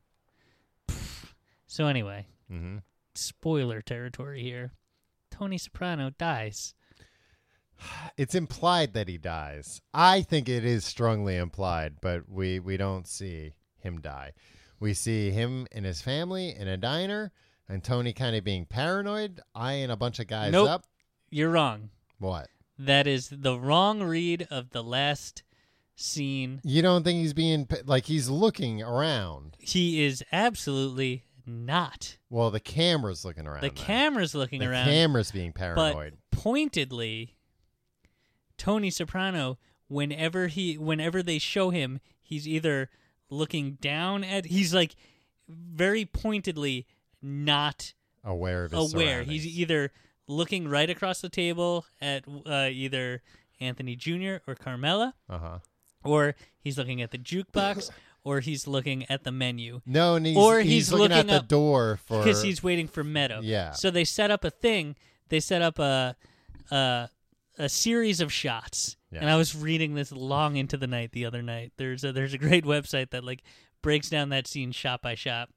So anyway, Mm-hmm. spoiler territory here. Tony Soprano dies. It's implied that he dies. I think it is strongly implied, but we don't see him die. We see him and his family in a diner, and Tony kind of being paranoid, eyeing a bunch of guys Nope. up. You're wrong. What? That is the wrong read of the last scene. You don't think he's being like he's looking around? He is absolutely not. Well, the camera's looking around. The then. camera's looking The around. camera's being paranoid. But pointedly, Tony Soprano, whenever they show him, he's either looking down at, he's like very pointedly not aware of his aware. surroundings. He's either looking right across the table at either Anthony Jr. or Carmela, or he's looking at the jukebox, or he's looking at the menu. No, and Or he's he's looking at looking the up- door for Because he's waiting for Meadow. Yeah. So they set up a thing. They set up a series of shots. Yeah. And I was reading this long into the night the other night. There's a great website that like breaks down that scene shot by shot.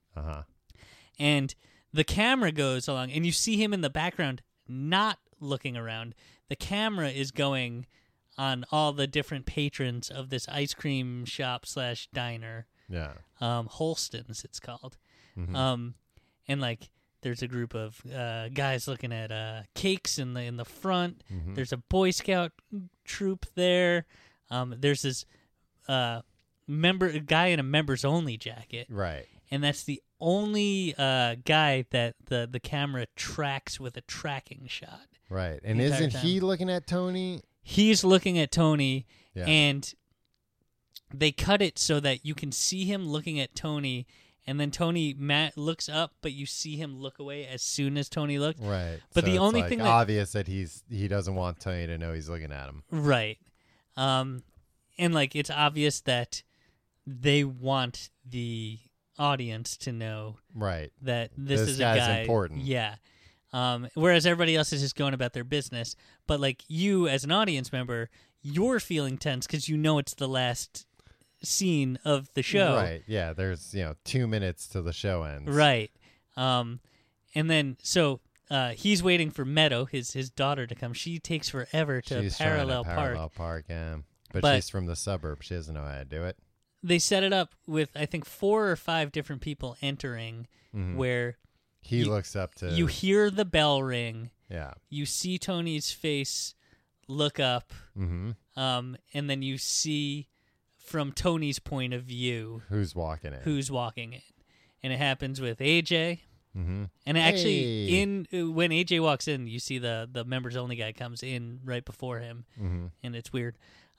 And the camera goes along, and you see him in the background not looking around. The camera is going on all the different patrons of this ice cream shop / diner. Yeah. Holston's it's called. And like there's a group of guys looking at cakes in the front. There's a Boy Scout troop there. There's this guy in a members only jacket. Right. And that's the only guy that the camera tracks with a tracking shot. Right. And the entire isn't he time. looking at Tony? He's looking at Tony, Yeah. and they cut it so that you can see him looking at Tony, and then Tony looks up, but you see him look away as soon as Tony looked. Right. But So the it's, only like, thing that obvious that he doesn't want Tony to know he's looking at him. right, and like it's obvious that they want the audience to know Right. that this This is guy's a guy important. Yeah. Whereas everybody else is just going about their business, but like you as an audience member, you're feeling tense because you know it's the last scene of the show. Right. Yeah. There's 2 minutes till the show ends. Right. And then so he's waiting for Meadow, his daughter, to come. She takes forever to She's Parallel trying to Park. parallel park. Yeah. But But- she's from the suburbs. She doesn't know how to do it. They set it up with I think 4 or 5 different people entering, where He You- looks up to. you hear the bell ring, Yeah. you see Tony's face look up, Mm-hmm. and then you see from Tony's point of view Who's walking in? who's walking in, and it happens with AJ. Mm-hmm. And actually, Hey. when AJ walks in, you see the members only guy comes in right before him, Mm-hmm. and it's weird.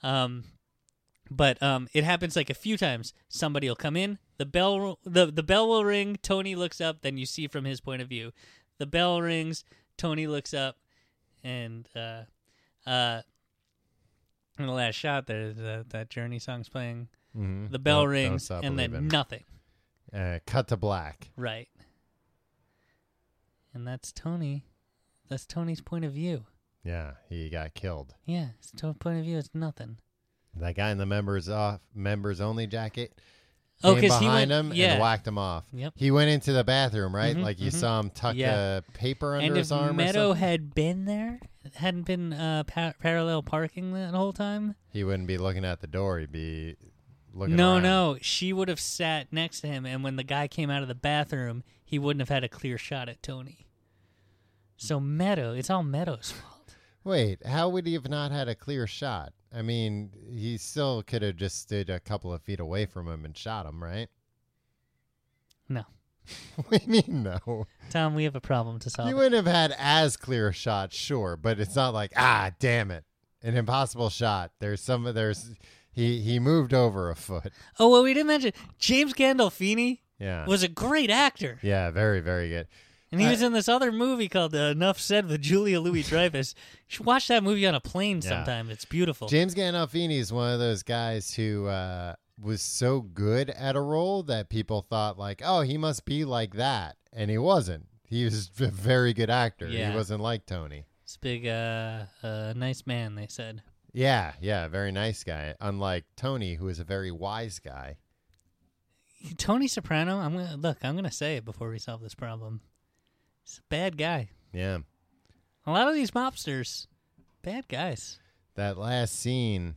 But it happens like a few times. Somebody will come in, the bell will ring. Tony looks up, then you see from his point of view, the bell rings. Tony looks up, and in the last shot, there's that Journey song's playing. Mm-hmm. The bell Don't rings, Stop and then Believin'. nothing. Cut to black. Right. And that's Tony. That's Tony's point of view. Yeah, he got killed. Yeah, his point of view is nothing. That guy in the members only jacket Oh, came 'cause he behind went- him yeah. and whacked him off. Yep. He went into the bathroom, right? Mhm, Like you mhm. saw him tuck Yeah. a paper under And his if arm or Meadow something. had been there, hadn't been parallel parking that whole time. He wouldn't be looking at the door. He'd be looking No, around. no, she would have sat next to him, and when the guy came out of the bathroom, he wouldn't have had a clear shot at Tony. So Meadow, it's all Meadow's fault. Wait, how would he have not had a clear shot? I mean, he still could have just stood a couple of feet away from him and shot him, right? No. What do you mean, no? Tom, we have a problem to solve. You wouldn't have had as clear a shot, sure, but it's not like, damn it, an impossible shot. He moved over a foot. Oh, well, we didn't mention James Gandolfini Yeah. was a great actor. Yeah, very, very good. And he was in this other movie called Enough Said with Julia Louis-Dreyfus. You should watch that movie on a plane Yeah. sometime. It's beautiful. James Gandolfini is one of those guys who was so good at a role that people thought like, oh, he must be like that. And he wasn't. He was a very good actor. Yeah. He wasn't like Tony. It's a big, nice man, they said. Yeah, very nice guy. Unlike Tony, who is a very wise guy. Tony Soprano, I'm gonna say it before we solve this problem. He's a bad guy. Yeah. A lot of these mobsters, bad guys. That last scene,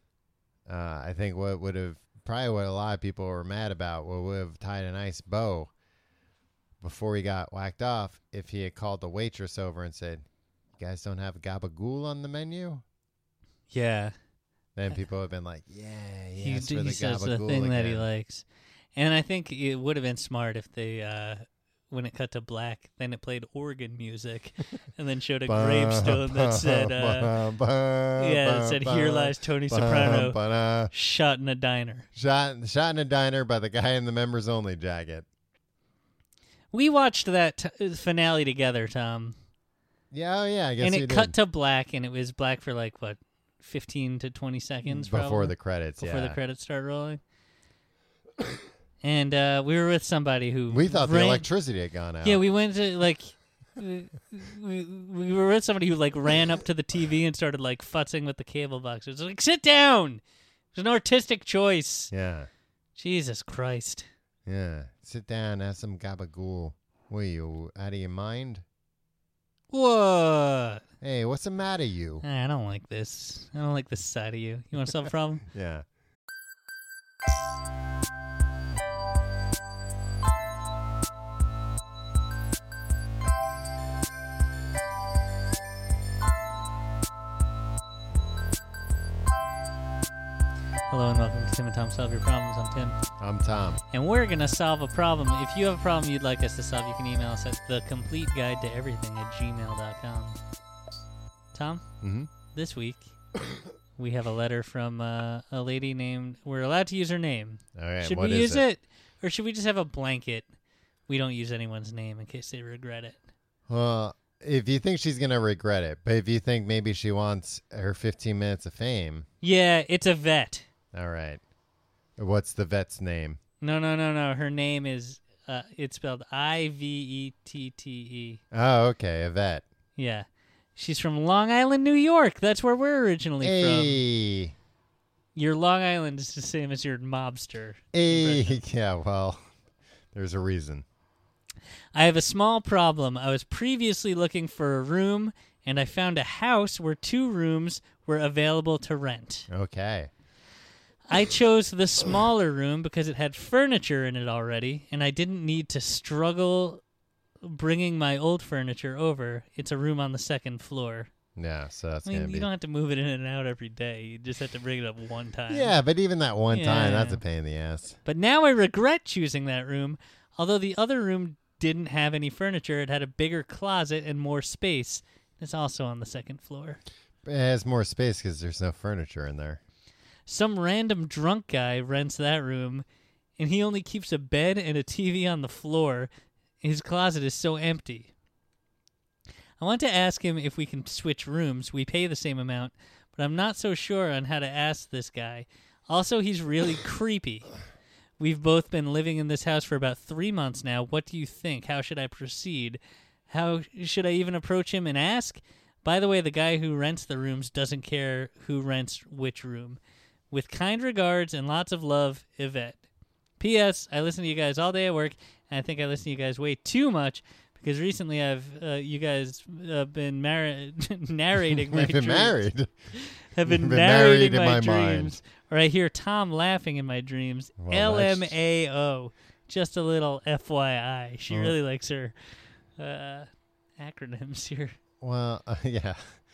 I think what a lot of people were mad about, would have tied a nice bow before he got whacked off if he had called the waitress over and said, "You guys don't have gabagool on the menu?" Yeah. Then people would have been like, He yes, for the says the gabagool thing that he again. likes. And I think it would have been smart if they, when it cut to black, then it played organ music and then showed a gravestone that said, it said, "Here lies Tony Soprano, shot in a diner." Shot in a diner by the guy in the members only jacket. We watched that finale together, Tom. Yeah, I guess And you it did. cut to black, and it was black for 15 to 20 seconds before probably, the credits. before yeah. the credits start rolling. And we were with somebody who We thought the ran- electricity had gone out. Yeah, we went to we were with somebody who ran up to the TV and started futzing with the cable box. It was like, sit down. It was an artistic choice. Yeah. Jesus Christ. Yeah. Sit down, have some gabagool. What are you, out of your mind? What? Hey, what's the matter, you? I don't like this. I don't like this side of you. You want to solve a problem? Yeah. Hello and welcome to Tim and Tom Solve Your Problems. I'm Tim. I'm Tom. And we're going to solve a problem. If you have a problem you'd like us to solve, you can email us at thecompleteguidetoeverything@gmail.com. Tom, Mm-hmm. this week we have a letter from a lady named... We're allowed to use her name. All right, Should what we is use it? Or should we just have a blanket? We don't use anyone's name in case they regret it. Well, if you think she's going to regret it, but if you think maybe she wants her 15 minutes of fame, Yeah, it's a vet. all right. What's the vet's name? No. Her name is... it's spelled Iveette. Oh, okay, a vet. Yeah. She's from Long Island, New York. That's where we're originally from. Hey. Your Long Island is the same as your mobster. Hey. Yeah, well, there's a reason. I have a small problem. I was previously looking for a room, and I found a house where 2 rooms were available to rent. Okay. I chose the smaller room because it had furniture in it already, and I didn't need to struggle bringing my old furniture over. It's a room on the 2nd floor. Yeah, so that's I going mean, to you be... don't have to move it in and out every day. You just have to bring it up one time. Yeah, but even that one time, that's Yeah. a pain in the ass. But now I regret choosing that room. Although the other room didn't have any furniture, it had a bigger closet and more space. It's also on the 2nd floor. It has more space because there's no furniture in there. Some random drunk guy rents that room, and he only keeps a bed and a TV on the floor. His closet is so empty. I want to ask him if we can switch rooms. We pay the same amount, but I'm not so sure on how to ask this guy. Also, he's really creepy. We've both been living in this house for about 3 months now. What do you think? How should I proceed? How should I even approach him and ask? By the way, the guy who rents the rooms doesn't care who rents which room. With kind regards and lots of love, Yvette. P.S. I listen to you guys all day at work, and I think I listen to you guys way too much because recently you guys been narrating my We've been dreams. married. Have been You've been narrating married in my my dreams. Or I hear Tom laughing in my dreams. Well, that's- LMAO. Just a little FYI. She really likes her acronyms here. Well, yeah.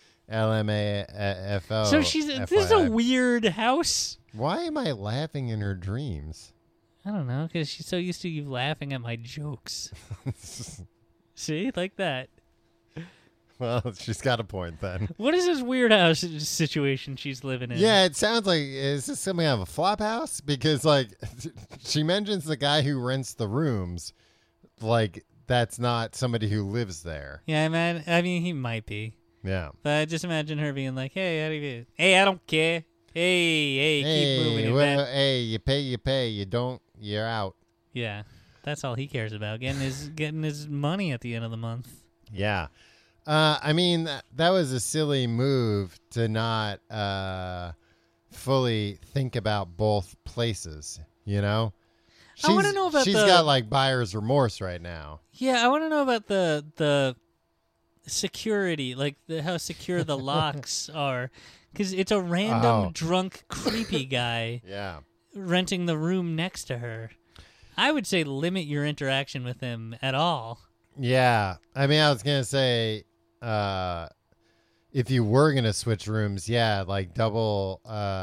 LMAFO. So this is a FYI. weird house. Why am I laughing in her dreams? I don't know, because she's so used to you laughing at my jokes. See? Like that. Well, she's got a point then. What is this weird house situation she's living in? Yeah, it sounds like, is this something out of a flop house? Because, like, she mentions the guy who rents the rooms, like, that's not somebody who lives there. Yeah, man. I mean, he might be. Yeah. But I just imagine her being like, hey, how do you... Hey, I don't care. Hey, keep moving it well, back. hey, you pay. You don't, you're out. Yeah, that's all he cares about, getting his money at the end of the month. Yeah. I mean, that was a silly move to not fully think about both places, you know? I wanna know about She's got, like, buyer's remorse right now. Yeah, I want to know about the security, like how secure the locks are, because it's a random drunk, creepy guy Yeah. renting the room next to her. I would say limit your interaction with him at all. Yeah. I mean, I was going to say, if you were going to switch rooms, yeah, like double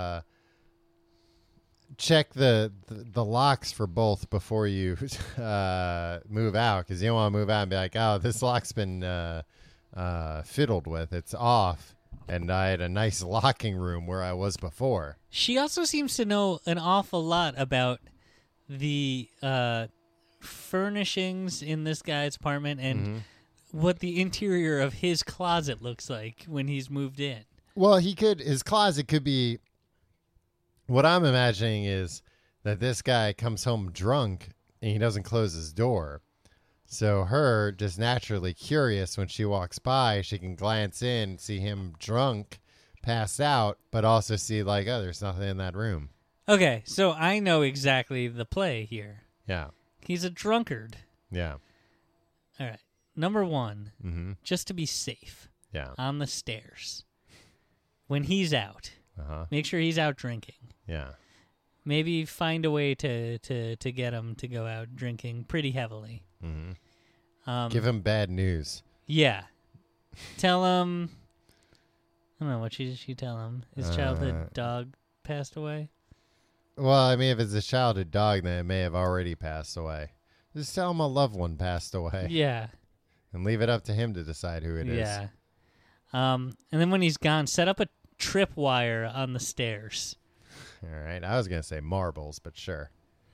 check the locks for both before you move out, because you don't want to move out and be like, oh, this lock's been fiddled with. It's off. And I had a nice locking room where I was before. She also seems to know an awful lot about the furnishings in this guy's apartment and what the interior of his closet looks like when he's moved in. Well, his closet could be, what I'm imagining is that this guy comes home drunk and he doesn't close his door. So her, just naturally curious when she walks by, she can glance in, see him drunk, pass out, but also see like, oh, there's nothing in that room. Okay, so I know exactly the play here. Yeah. He's a drunkard. Yeah. All right. Number one, just to be safe, Yeah. on the stairs, when he's out, Uh-huh. make sure he's out drinking. Yeah. Maybe find a way to get him to go out drinking pretty heavily. Give him bad news. Yeah. Tell him... I don't know, what should she tell him? His childhood dog passed away? Well, I mean, if it's a childhood dog, then it may have already passed away. Just tell him a loved one passed away. Yeah. And leave it up to him to decide who it is. Yeah. And then when he's gone, set up a tripwire on the stairs. All right. I was going to say marbles, but sure.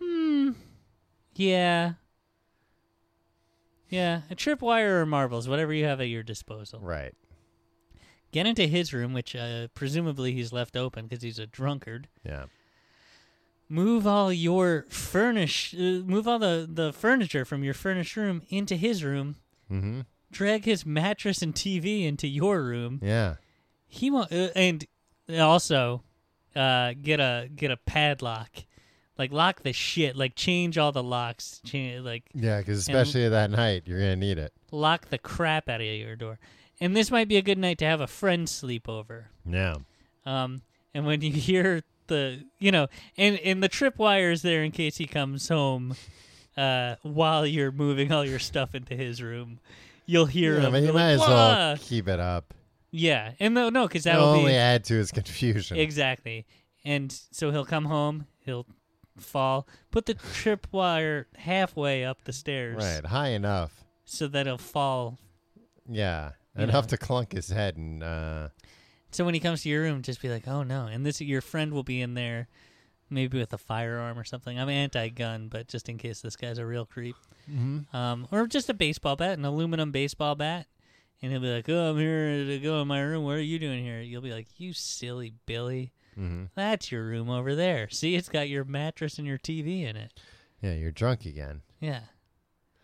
Yeah. Yeah, a tripwire or marbles, whatever you have at your disposal. Right. Get into his room, which presumably he's left open because he's a drunkard. Yeah. Move all your move all the furniture from your furnished room into his room. Mm-hmm. Drag his mattress and TV into your room. Yeah. He and also get a padlock. Like, lock the shit. Like, change all the locks. Yeah, because especially that night, you're going to need it. Lock the crap out of your door. And this might be a good night to have a friend sleep over. Yeah. And when you hear and the tripwire is there in case he comes home while you're moving all your stuff into his room. You'll hear him. But you Go might like, as well "Wah!" keep it up. Yeah. And no, because that It'll will only be... add to his confusion. Exactly. And so he'll come home, he'll fall, put the tripwire halfway up the stairs. Right. High enough. So that he'll fall. Yeah. You Enough know. to clunk his head and... So when he comes to your room, just be like, oh no. And your friend will be in there, maybe with a firearm or something. I'm anti-gun, but just in case this guy's a real creep. Mm-hmm. Or just a baseball bat, an aluminum baseball bat. And he'll be like, oh, I'm here to go in my room. What are you doing here? You'll be like, you silly Billy. Mm-hmm. That's your room over there. See, it's got your mattress and your TV in it. Yeah, you're drunk again. Yeah.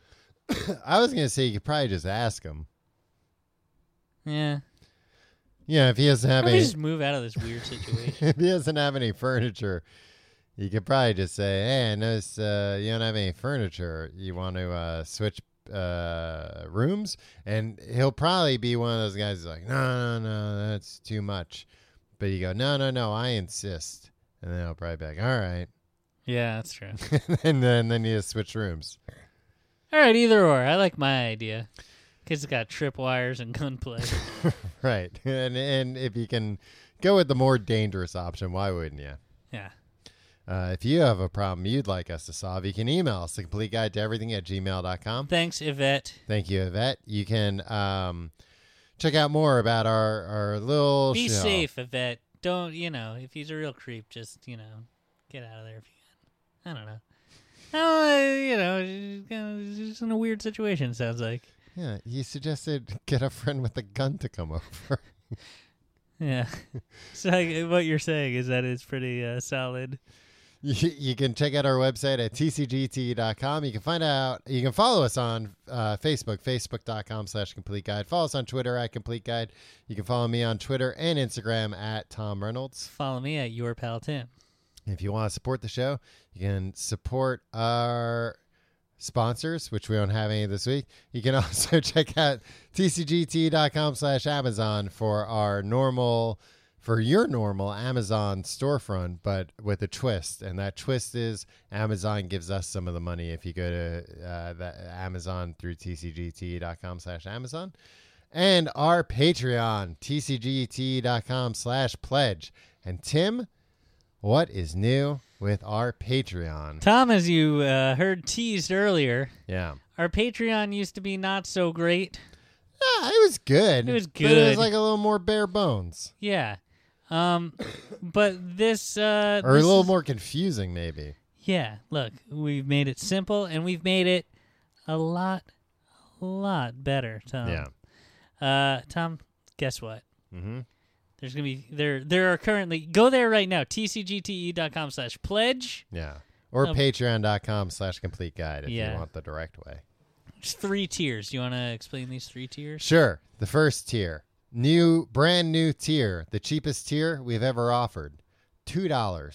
I was going to say you could probably just ask him. Yeah. Yeah, if he doesn't have Probably any, just move out of this weird situation. if he doesn't have any furniture, you could probably just say, "Hey, I noticed you don't have any furniture. You want to switch rooms?" And he'll probably be one of those guys who's like, "No, that's too much." But you go, "No, I insist," and then he'll probably be like, "All right," Yeah, that's true. and then you just switch rooms. All right, either or. I like my idea. Because it's got tripwires and gunplay. Right, and if you can go with the more dangerous option, why wouldn't you? Yeah. If you have a problem you'd like us to solve, you can email us, thecompleteguide@gmail.com. Thanks, Yvette. Thank you, Yvette. You can check out more about our little Be show. safe, Yvette. Don't, if he's a real creep, just, get out of there if you can. I don't know. Just in a weird situation, sounds like. Yeah, he suggested get a friend with a gun to come over. Yeah. So what you're saying is that it's pretty solid. You can check out our website at tcgt.com. You can follow us on Facebook, facebook.com/complete guide. Follow us on Twitter at complete guide. You can follow me on Twitter and Instagram at Tom Reynolds. Follow me at Your Pal Tim. If you want to support the show, you can support our sponsors, which we don't have any this week. You can also check out tcgt.com/Amazon for your normal Amazon storefront, but with a twist. And that twist is Amazon gives us some of the money if you go to Amazon through tcgt.com/Amazon. And our Patreon, tcgt.com/pledge. And Tim, what is new with our Patreon? Tom, as you heard teased earlier, Yeah. our Patreon used to be not so great. Yeah, it was good. It was But it good. was like a little more bare bones. Yeah. But this... Or a little more confusing, maybe. Yeah, look, we've made it simple, and we've made it a lot better, Tom. Yeah. Tom, guess what? Mm-hmm. There's going to be... There are currently... Go there right now, tcgte.com/pledge. Yeah. Or patreon.com/complete guide if Yeah. you want the direct way. There's 3 tiers. You want to explain these 3 tiers? Sure. The first tier. Brand new tier. The cheapest tier we've ever offered. $2.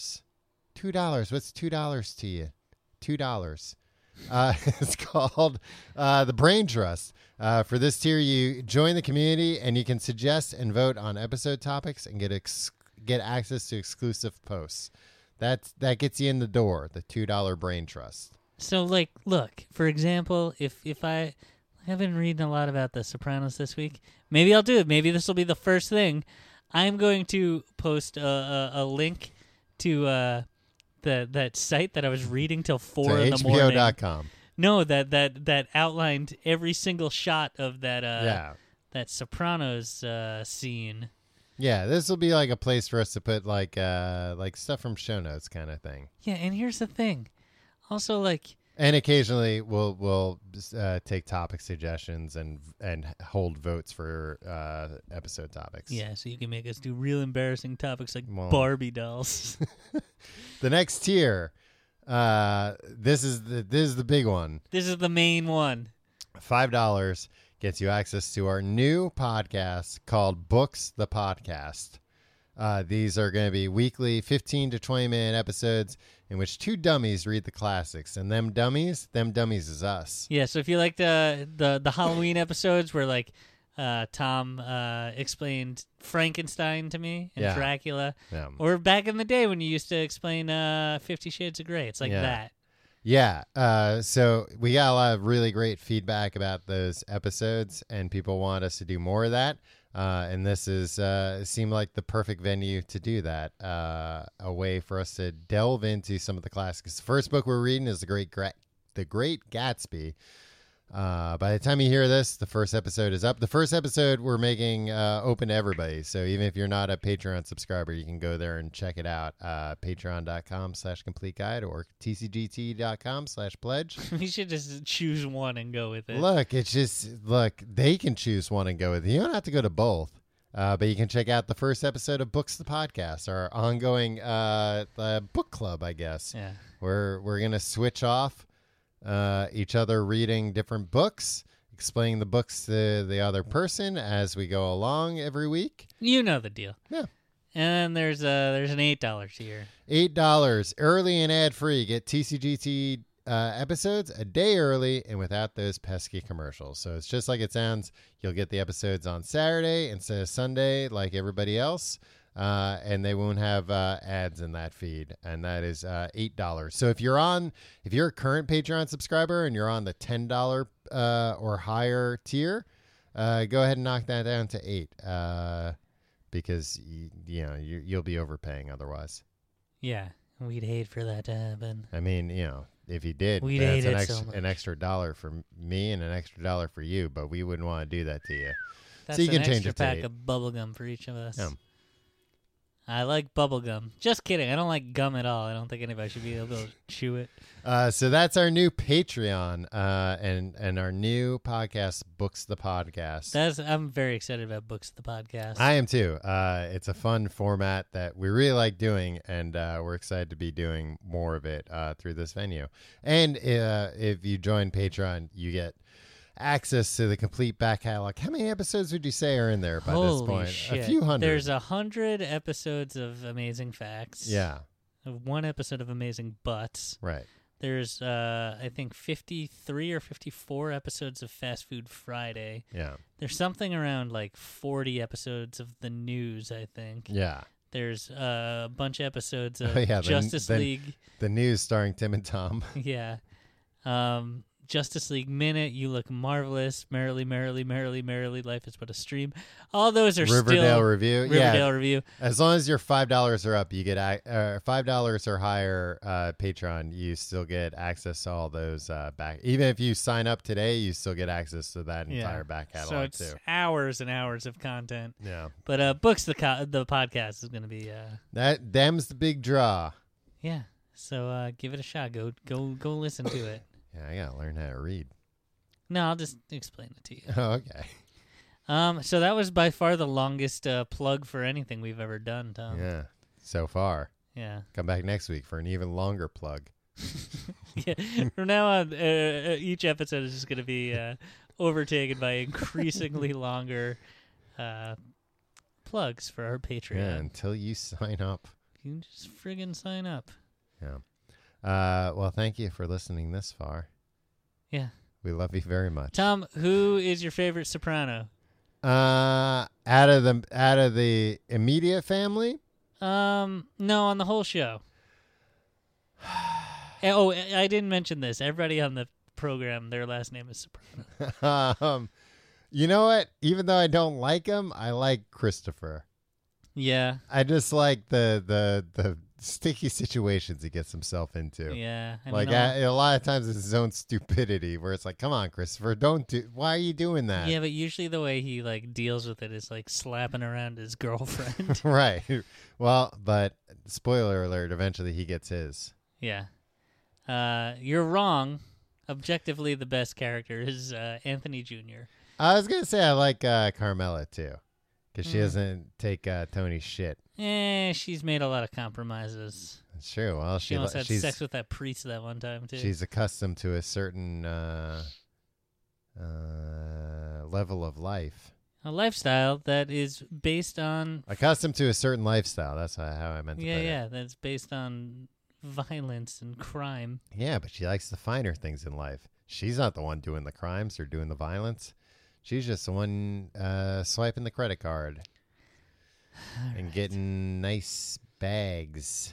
$2. What's $2 to you? $2. It's called the Brain Trust. For this tier, you join the community and you can suggest and vote on episode topics and get access to exclusive posts. That gets you in the door, the $2 Brain Trust. So, look, for example, if I've been reading a lot about The Sopranos this week. Maybe I'll do it. Maybe this will be the first thing. I'm going to post a link to that site that I was reading till 4 in the morning. HBO.com. No, that outlined every single shot of that that Sopranos scene. Yeah, this will be like a place for us to put like stuff from show notes kind of thing. Yeah, and here's the thing. Also, and occasionally we'll take topic suggestions and hold votes for episode topics. yeah, so you can make us do real embarrassing topics like Well. Barbie dolls. The next tier, this is the big one. This is the main one. $5 gets you access to our new podcast called Books the Podcast. These are going to be weekly 15 to 20-minute episodes in which 2 dummies read the classics. And them dummies is us. Yeah, so if you like the Halloween episodes where Tom explained Frankenstein to me and Yeah. Dracula, Yeah. or back in the day when you used to explain 50 Shades of Grey, it's like Yeah. that. Yeah. So we got a lot of really great feedback about those episodes, and people want us to do more of that. And this seemed like the perfect venue to do that. A way for us to delve into some of the classics. The first book we're reading is The Great Gatsby. By the time you hear this, the first episode is up. The first episode we're making open to everybody. So even if you're not a Patreon subscriber, you can go there and check it out. Patreon.com/complete guide or tcgt.com/pledge. We should just choose one and go with it. Look, they can choose one and go with it. You don't have to go to both. But you can check out the first episode of Books the Podcast, our ongoing book club, I guess. Yeah. We're going to switch off each other reading different books, explaining the books to the other person as we go along every week. You know the deal. Yeah. And there's an $8 tier. $8 early and ad free. Get TCGT episodes a day early and without those pesky commercials. So it's just like it sounds. You'll get the episodes on Saturday instead of Sunday like everybody else. And they won't have ads in that feed, and that is $8. So if you're a current Patreon subscriber and you're on the $10 or higher tier, go ahead and knock that down to $8, because you'll be overpaying otherwise. Yeah, we'd hate for that to happen. I mean, if you did, we'd that's hate it so much. An extra $1 for me and an extra $1 for you, but we wouldn't want to do that to you. That's so you can an change extra it to pack $8. of bubblegum for each of us. Yeah. I like bubblegum. Just kidding. I don't like gum at all. I don't think anybody should be able to chew it. So that's our new Patreon and our new podcast, Books the Podcast. I'm very excited about Books the Podcast. I am too. It's a fun format that we really like doing, and we're excited to be doing more of it through this venue. And if you join Patreon, you get access to the complete back catalog. How many episodes would you say are in there by this point? Shit. A few hundred. There's 100 episodes of Amazing Facts. Yeah. 1 episode of Amazing Butts. Right. There's, I think, 53 or 54 episodes of Fast Food Friday. Yeah. There's something around like 40 episodes of the news, I think. Yeah. There's a bunch of episodes of yeah, Justice League. The news starring Tim and Tom. Yeah. Justice League Minute, You Look Marvelous, Merrily, Merrily, Merrily, Merrily, Life is But a Stream. All those are Riverdale Review. Riverdale Review. As long as you're $5 or up, you get $5 or higher Patreon. You still get access to all those back. Even if you sign up today, you still get access to that entire back catalog so it's too. Hours and hours of content. Yeah. But Books the podcast is going to be them's the big draw. Yeah. So give it a shot. Go listen to it. Yeah, I gotta learn how to read. No, I'll just explain it to you. Oh, okay. So that was by far the longest plug for anything we've ever done, Tom. Yeah, so far. Yeah. Come back next week for an even longer plug. Yeah. From now on, each episode is just going to be overtaken by increasingly longer plugs for our Patreon. Yeah, until you sign up. You just friggin' sign up. Yeah. Well, thank you for listening this far. Yeah. We love you very much. Tom, who is your favorite soprano? Out of the immediate family? No, on the whole show. Oh, I didn't mention this. Everybody on the program, their last name is Soprano. You know what? Even though I don't like him, I like Christopher. Yeah. I just like the sticky situations he gets himself into. Yeah. A lot of times it's his own stupidity where it's like, come on, Christopher, why are you doing that? Yeah, but usually the way he deals with it is slapping around his girlfriend. Right. Well, but spoiler alert, eventually he gets his. Yeah. You're wrong. Objectively, the best character is Anthony Jr. I was going to say I like Carmela too, because she doesn't take Tony's shit. She's made a lot of compromises. That's true. Well, she almost had sex with that priest that one time, too. She's accustomed to a certain level of life. A lifestyle that is based on... Accustomed to a certain lifestyle. That's how I meant to put it. Yeah, that's based on violence and crime. Yeah, but she likes the finer things in life. She's not the one doing the crimes or doing the violence. She's just the one swiping the credit card. And getting nice bags.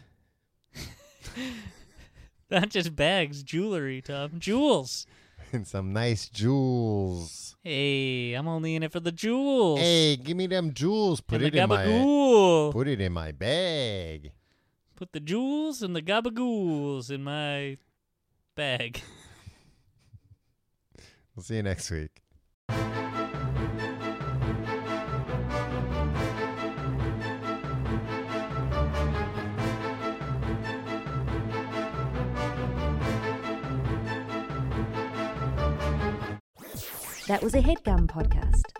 Not just bags, jewelry, Tom. Jewels. And some nice jewels. Hey, I'm only in it for the jewels. Hey, give me them jewels. Put it in my bag. Put the jewels and the gabagools in my bag. We'll see you next week. That was a HeadGum podcast.